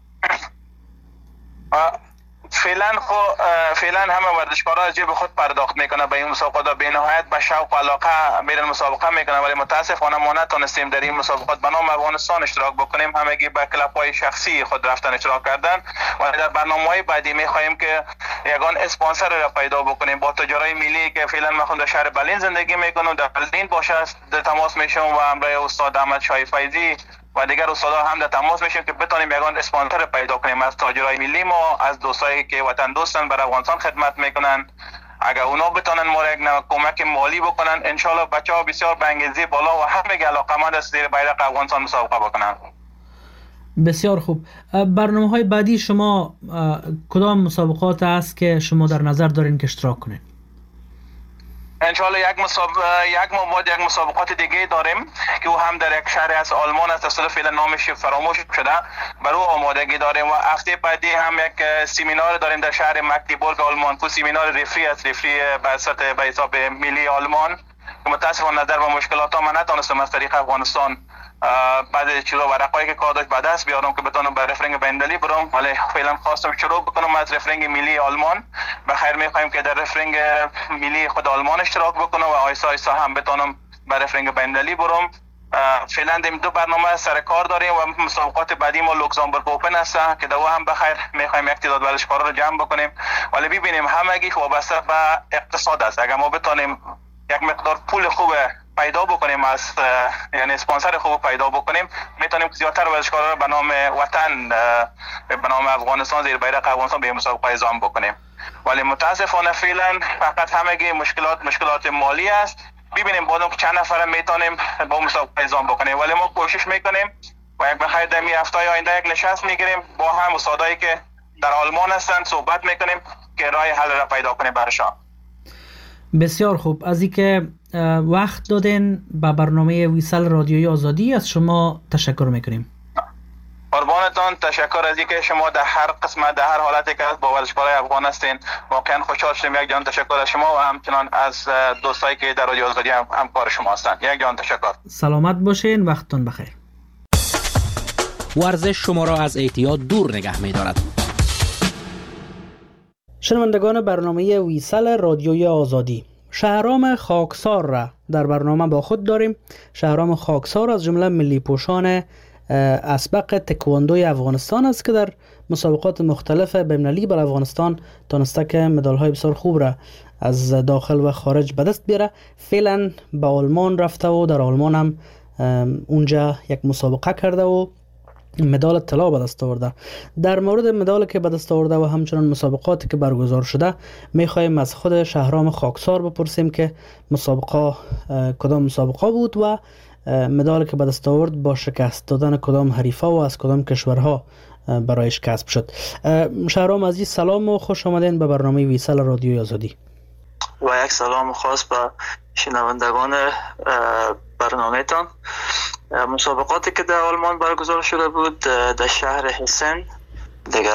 فعلا همه ورزشکارا از جیب خود پرداخت میکنه به این مسابقات، به نهایت به شوق و علاقه میرن مسابقه میکنه، ولی متاسفانه ما نتونستیم در این مسابقات به نام افغانستان اشتراک بکنیم. همگی به کلب‌های شخصی خود رفتن اشتراک کردن و در برنامه‌های بعدی میخواهیم که یگان اسپانسر را پیدا بکنیم با تجارای ملی که فعلا ما در شهر برلین زندگی میکنم، در برلین باشه در تماس میشم و همراه استاد احمدشاه فیضی و دیگر استادا هم در تماس میشیم که بتونیم یگان اسپانسر پیدا کنیم از تاجرای ملی ما، از دوستایی که وطن دوستن بر افغانستان خدمت میکنن. اگر اونا بتونن ما را یک کمک مالی بکنن انشالله بچه‌ها بسیار به انگیزه بالا و همه علاقه‌مند است زیر بیرق افغانستان مسابقه بکنن. بسیار خوب. برنامه‌های بعدی شما کدام مسابقات است که شما در نظر دارین که اشتراک کنین؟ انشالله یک مسابقات دیگه داریم که او هم در یک شهر از آلمان است، اصلا فعلا نامش فراموش شده، برای آمادگی داریم و هفته بعدی هم یک سمینار داریم در شهر مگدیبورگ آلمان که سمینار رفری به حساب ملی آلمان که متاسفانه نظر به مشکلات ها من نتونستم از طریق افغانستان بعد چیزا ورقایی که کار داشت به دست بیارم که بتونم به رفرنگ بین‌المللی برم، ولی فعلا خواستم شروع بکنم از رفرنگ ملی آلمان. بخیر میخوایم که در رفرنگ ملی خود آلمان اشتراک بکنم و آیسا آیسا هم بتونم به رفرنگ بین‌المللی برم. فعلا این دو برنامه سر کار داریم و مسابقات بعدی ما لوکزامبورگ اوپن هست که دو هم بخیر میخوایم یک تعداد ورزشکارا رو جمع بکنیم، ولی ببینیم همگیش وابسته به اقتصاد است. اگر ما بتونیم یک مقدار پول خوب پیدا بکنیم، از یعنی اسپانسر خوب پیدا بکنیم، میتونیم زیادتر ورزشکارا رو به نام وطن، به نام افغانستان، زیر بیرق افغانستان به مسابقه اعزام بکنیم. ولی متاسفانه فعلا فقط همگی مشکلات مالی است. ببینیم بعدم چند نفر میتونیم با مسابقه اعزام بکنیم، ولی ما کوشش میکنیم و یک بخیر دمی هفته آینده یک نشست میگیریم با هم استادایی که در آلمان هستند صحبت میکنیم که راه حل را پیدا کنیم برشان. بسیار خوب. از اینکه وقت دادین به برنامه ویسال رادیوی آزادی از شما تشکر میکنیم. قربانتان، تشکر از اینکه شما در هر قسمت، در هر حالتی که با ورزشکارای افغان هستین واقعا خوشحال شدیم. یک جان تشکر از شما و همچنان از دوستایی که در رادیو آزادی همکار شما هستند. یک جان تشکر. سلامت باشین، وقتتون بخیر. ورزش شما را از اعتیاد دور نگه می‌دارد. شنوندگان برنامه ویسال رادیوی آزادی، شهرام خاکسار را در برنامه با خود داریم. شهرام خاکسار از جمله ملی پوشان اسبق تکواندوی افغانستان است که در مسابقات مختلف بین‌المللی بر افغانستان تانسته که مدال‌های بسیار خوب را از داخل و خارج به دست بیاره. فعلا به آلمان رفته و در آلمان هم اونجا یک مسابقه کرده و مدال طلا به دست آورده. در مورد مدالی که به دست آورده و همچنان مسابقاتی که برگزار شده می‌خوایم از خود شهرام خاکسار بپرسیم که مسابقه کدام مسابقه بود و مدالی که به دست آورد با شکست دادن کدام حریفه و از کدام کشورها برایش کسب شد. شهرام عزیز سلام و خوش آمدین به برنامه ویسال رادیوی آزادی. و یک سلام خاص به شنوندگان برنامه تان. مسابقاتی که در آلمان برگزار شده بود در شهر هسن دیگه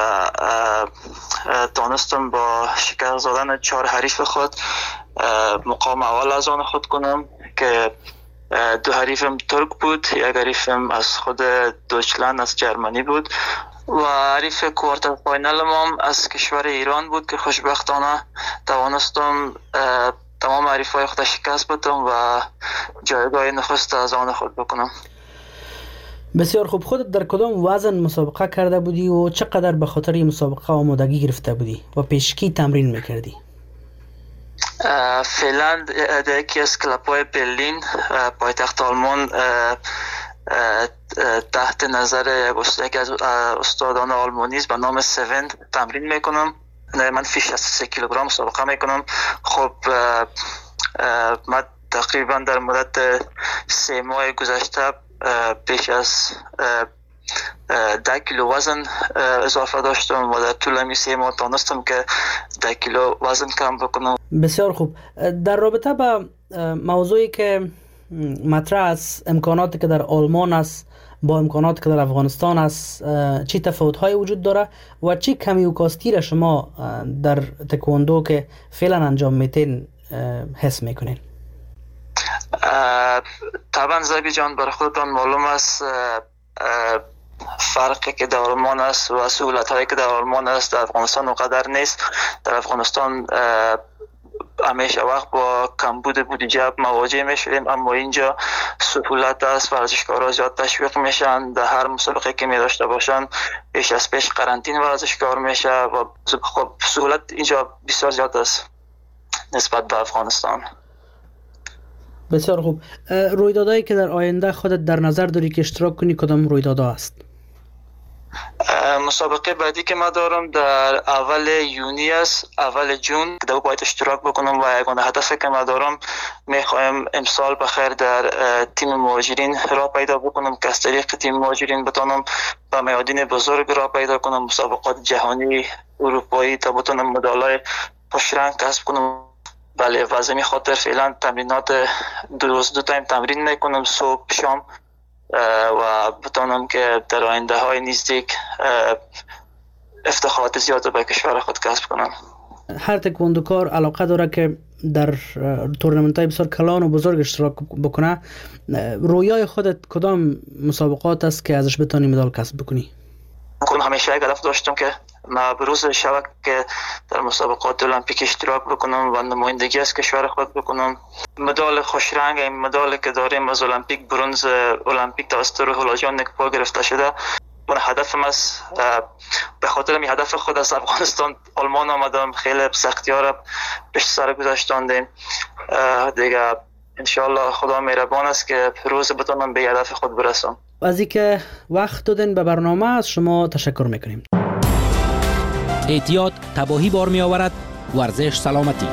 تانستم با شکست دادن 4 حریف خود مقام اول از آن خود کنم که 2 حریفم ترک بود، یک حریفم از خود دویچلند از جرمنی بود و حریف کوارتر فاینال ما از کشور ایران بود که خوشبختانه توانستم تمام حریفای خود شکست بدم و جایگاه نخست از آن خود بکنم. بسیار خوب. خودت در کدام وزن مسابقه کرده بودی و چقدر به خاطر این مسابقه آمادگی گرفته بودی و پیشکی تمرین میکردی؟ فعلا در یکی از کلاب‌های برلین پایتخت آلمان تحت نظر یکی از استادان آلمانی به نام 7 تمرین میکنم. من فی 63 کیلوگرم مسابقه میکنم. خب من تقریبا در مدت 3 ماه گذشته بیش از 10 کیلو وزن اضافه داشتم و در طول همین 3 ماه تانستم که 10 کیلو وزن کم بکنم. بسیار خوب. در رابطه با موضوعی که مطرح است، امکاناتی که در آلمان است با امکاناتی که در افغانستان است، چی تفاوت‌های وجود داره و چی کمی و کاستی را شما در تکواندو که فعلا انجام میتین حس میکنین؟ طبعا زبی جان برای خودتان معلوم است فرقی که در آلمان است و سهولت‌هایی که در آلمان است در افغانستان اونقدر نیست. در افغانستان همیشه وقت با کمبود بودجه مواجه میشیم، اما اینجا سهولت است، ورزشکارا زیاد تشویق میشن، در هر مسابقه که می داشته باشن پیش از پیش قرنطینه ورزشکار میشه و خب سهولت اینجا بسیار زیاد است نسبت به افغانستان. بسیار خوب. رویدادهایی که در آینده خودت در نظر داری که اشتراک کنی کدام رویدادها است؟ مسابقه بعدی که ما دارم در اول یونی است، اول جون که باید اشتراک بکنم و یگانه هدفی که ما دارم میخوایم امسال بخیر در تیم مهاجرین را پیدا بکنم که از طریق تیم مهاجرین بتونم به میادین بزرگ را پیدا کنم، مسابقات جهانی اروپایی تا بتونم مدالای خوشرنگ کسب کنم. بله و از این خاطر فعلا تمرینات 2 تایم تمرین میکنم، صبح شام، و بتونم که در آینده های نزدیک افتخارات زیاد به کشور خود کسب کنم. هر تکواندوکار علاقه داره که در تورنمنت های بسیار کلان و بزرگ اشتراک بکنه. رویای خودت کدام مسابقات است که ازش بتونی مدال کسب بکنی؟ من همیشه یک هدف داشتم که ما بروز شود که در مسابقات المپیک اشتراک بکنم و نمایندگی از کشور خود بکنم. مدال خوشرنگ، این مدالی که داریم از المپیک، برنز المپیک توسط روح الله جان نکپا گرفته شده. من هدفم است، به خاطر این هدف خود از افغانستان آلمان آمدم، خیلی سختی‌ها را پیش سر گذاشتاندیم دیگه. انشالله خدا مهربان است که روز بتونم به هدف خود برسم. از اینکه وقت دادن به برنامه از شما تشکر میکنیم. احتیاط تباهی بار می آورد. ورزش سلامتی.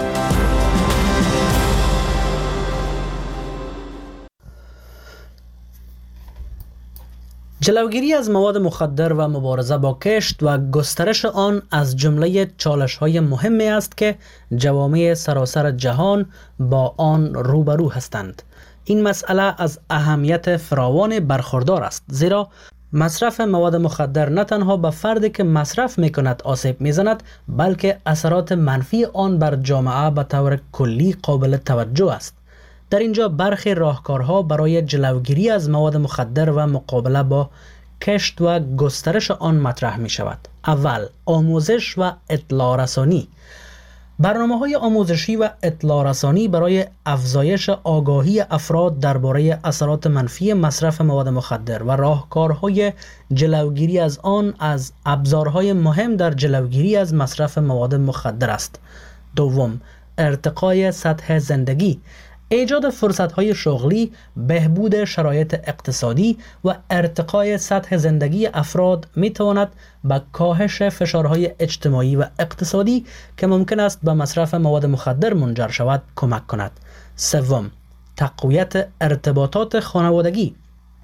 جلوگیری از مواد مخدر و مبارزه با کشت و گسترش آن از جمله چالش‌های مهمی است که جوامع سراسر جهان با آن روبرو هستند. این مسئله از اهمیت فراوان برخوردار است، زیرا مصرف مواد مخدر نه تنها به فردی که مصرف می‌کند آسیب می‌زند، بلکه اثرات منفی آن بر جامعه به طور کلی قابل توجه است. در اینجا برخی راهکارها برای جلوگیری از مواد مخدر و مقابله با کشت و گسترش آن مطرح می شود. اول، آموزش و اطلاع رسانی. برنامه‌های آموزشی و اطلاع رسانی برای افزایش آگاهی افراد درباره اثرات منفی مصرف مواد مخدر و راهکارهای جلوگیری از آن از ابزارهای مهم در جلوگیری از مصرف مواد مخدر است. دوم، ارتقای سطح زندگی. ایجاد فرصت‌های شغلی، بهبود شرایط اقتصادی و ارتقای سطح زندگی افراد می‌تواند به کاهش فشارهای اجتماعی و اقتصادی که ممکن است به مصرف مواد مخدر منجر شود کمک کند. سوم، تقویت ارتباطات خانوادگی.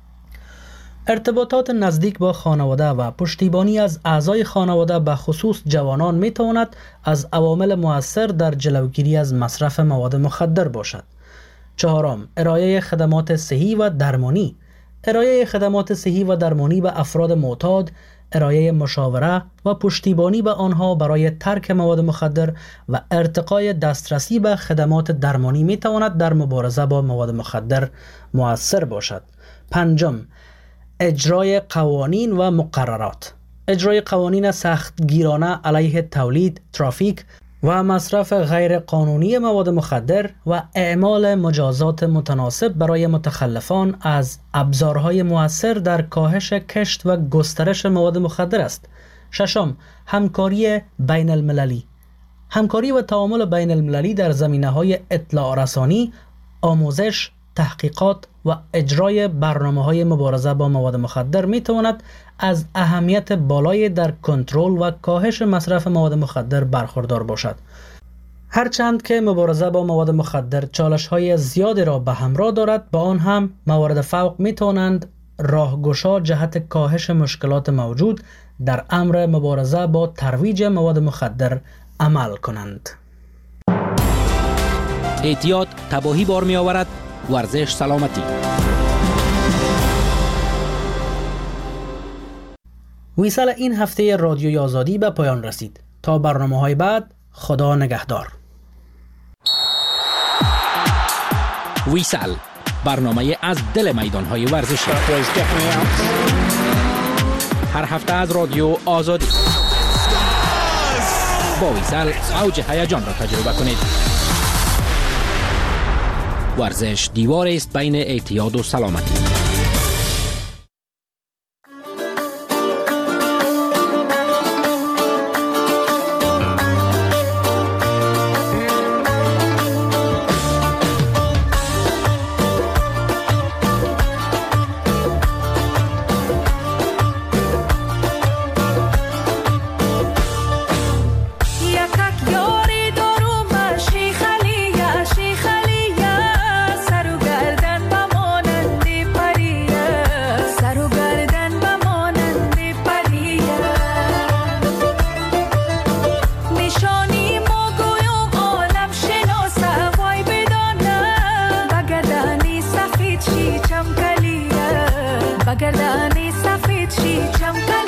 ارتباطات نزدیک با خانواده و پشتیبانی از اعضای خانواده به خصوص جوانان می‌تواند از عوامل مؤثر در جلوگیری از مصرف مواد مخدر باشد. چهارم، ارائه خدمات صحی و درمانی. ارائه خدمات صحی و درمانی به افراد معتاد، ارائه مشاوره و پشتیبانی به آنها برای ترک مواد مخدر و ارتقای دسترسی به خدمات درمانی می تواند در مبارزه با مواد مخدر مؤثر باشد. پنجم، اجرای قوانین و مقررات. اجرای قوانین سختگیرانه علیه تولید، ترافیک و مصرف غیر قانونی مواد مخدر و اعمال مجازات متناسب برای متخلفان از ابزارهای مؤثر در کاهش کشت و گسترش مواد مخدر است. ششم، همکاری بین المللی. همکاری و تعامل بین المللی در زمینه‌های اطلاع رسانی، آموزش، تحقیقات و اجرای برنامه‌های مبارزه با مواد مخدر می‌تواند از اهمیت بالای در کنترل و کاهش مصرف مواد مخدر برخوردار باشد. هرچند که مبارزه با مواد مخدر چالش‌های زیادی را به همراه دارد، با آن هم موارد فوق می‌توانند راهگشا جهت کاهش مشکلات موجود در امر مبارزه با ترویج مواد مخدر عمل کنند. احتیاط تباهی بار می آورد. ورزش سلامتی. ویسال این هفته رادیوی آزادی به پایان رسید. تا برنامه‌های بعد، خدا نگهدار. ویسال، برنامه از دل میدان‌های ورزشی. هر هفته از رادیو آزادی. با ویسال اوج هیجان را تجربه کنید. ورزش دیوار است بین اعتیاد و سلامتی. Bagardani safid shi chamkali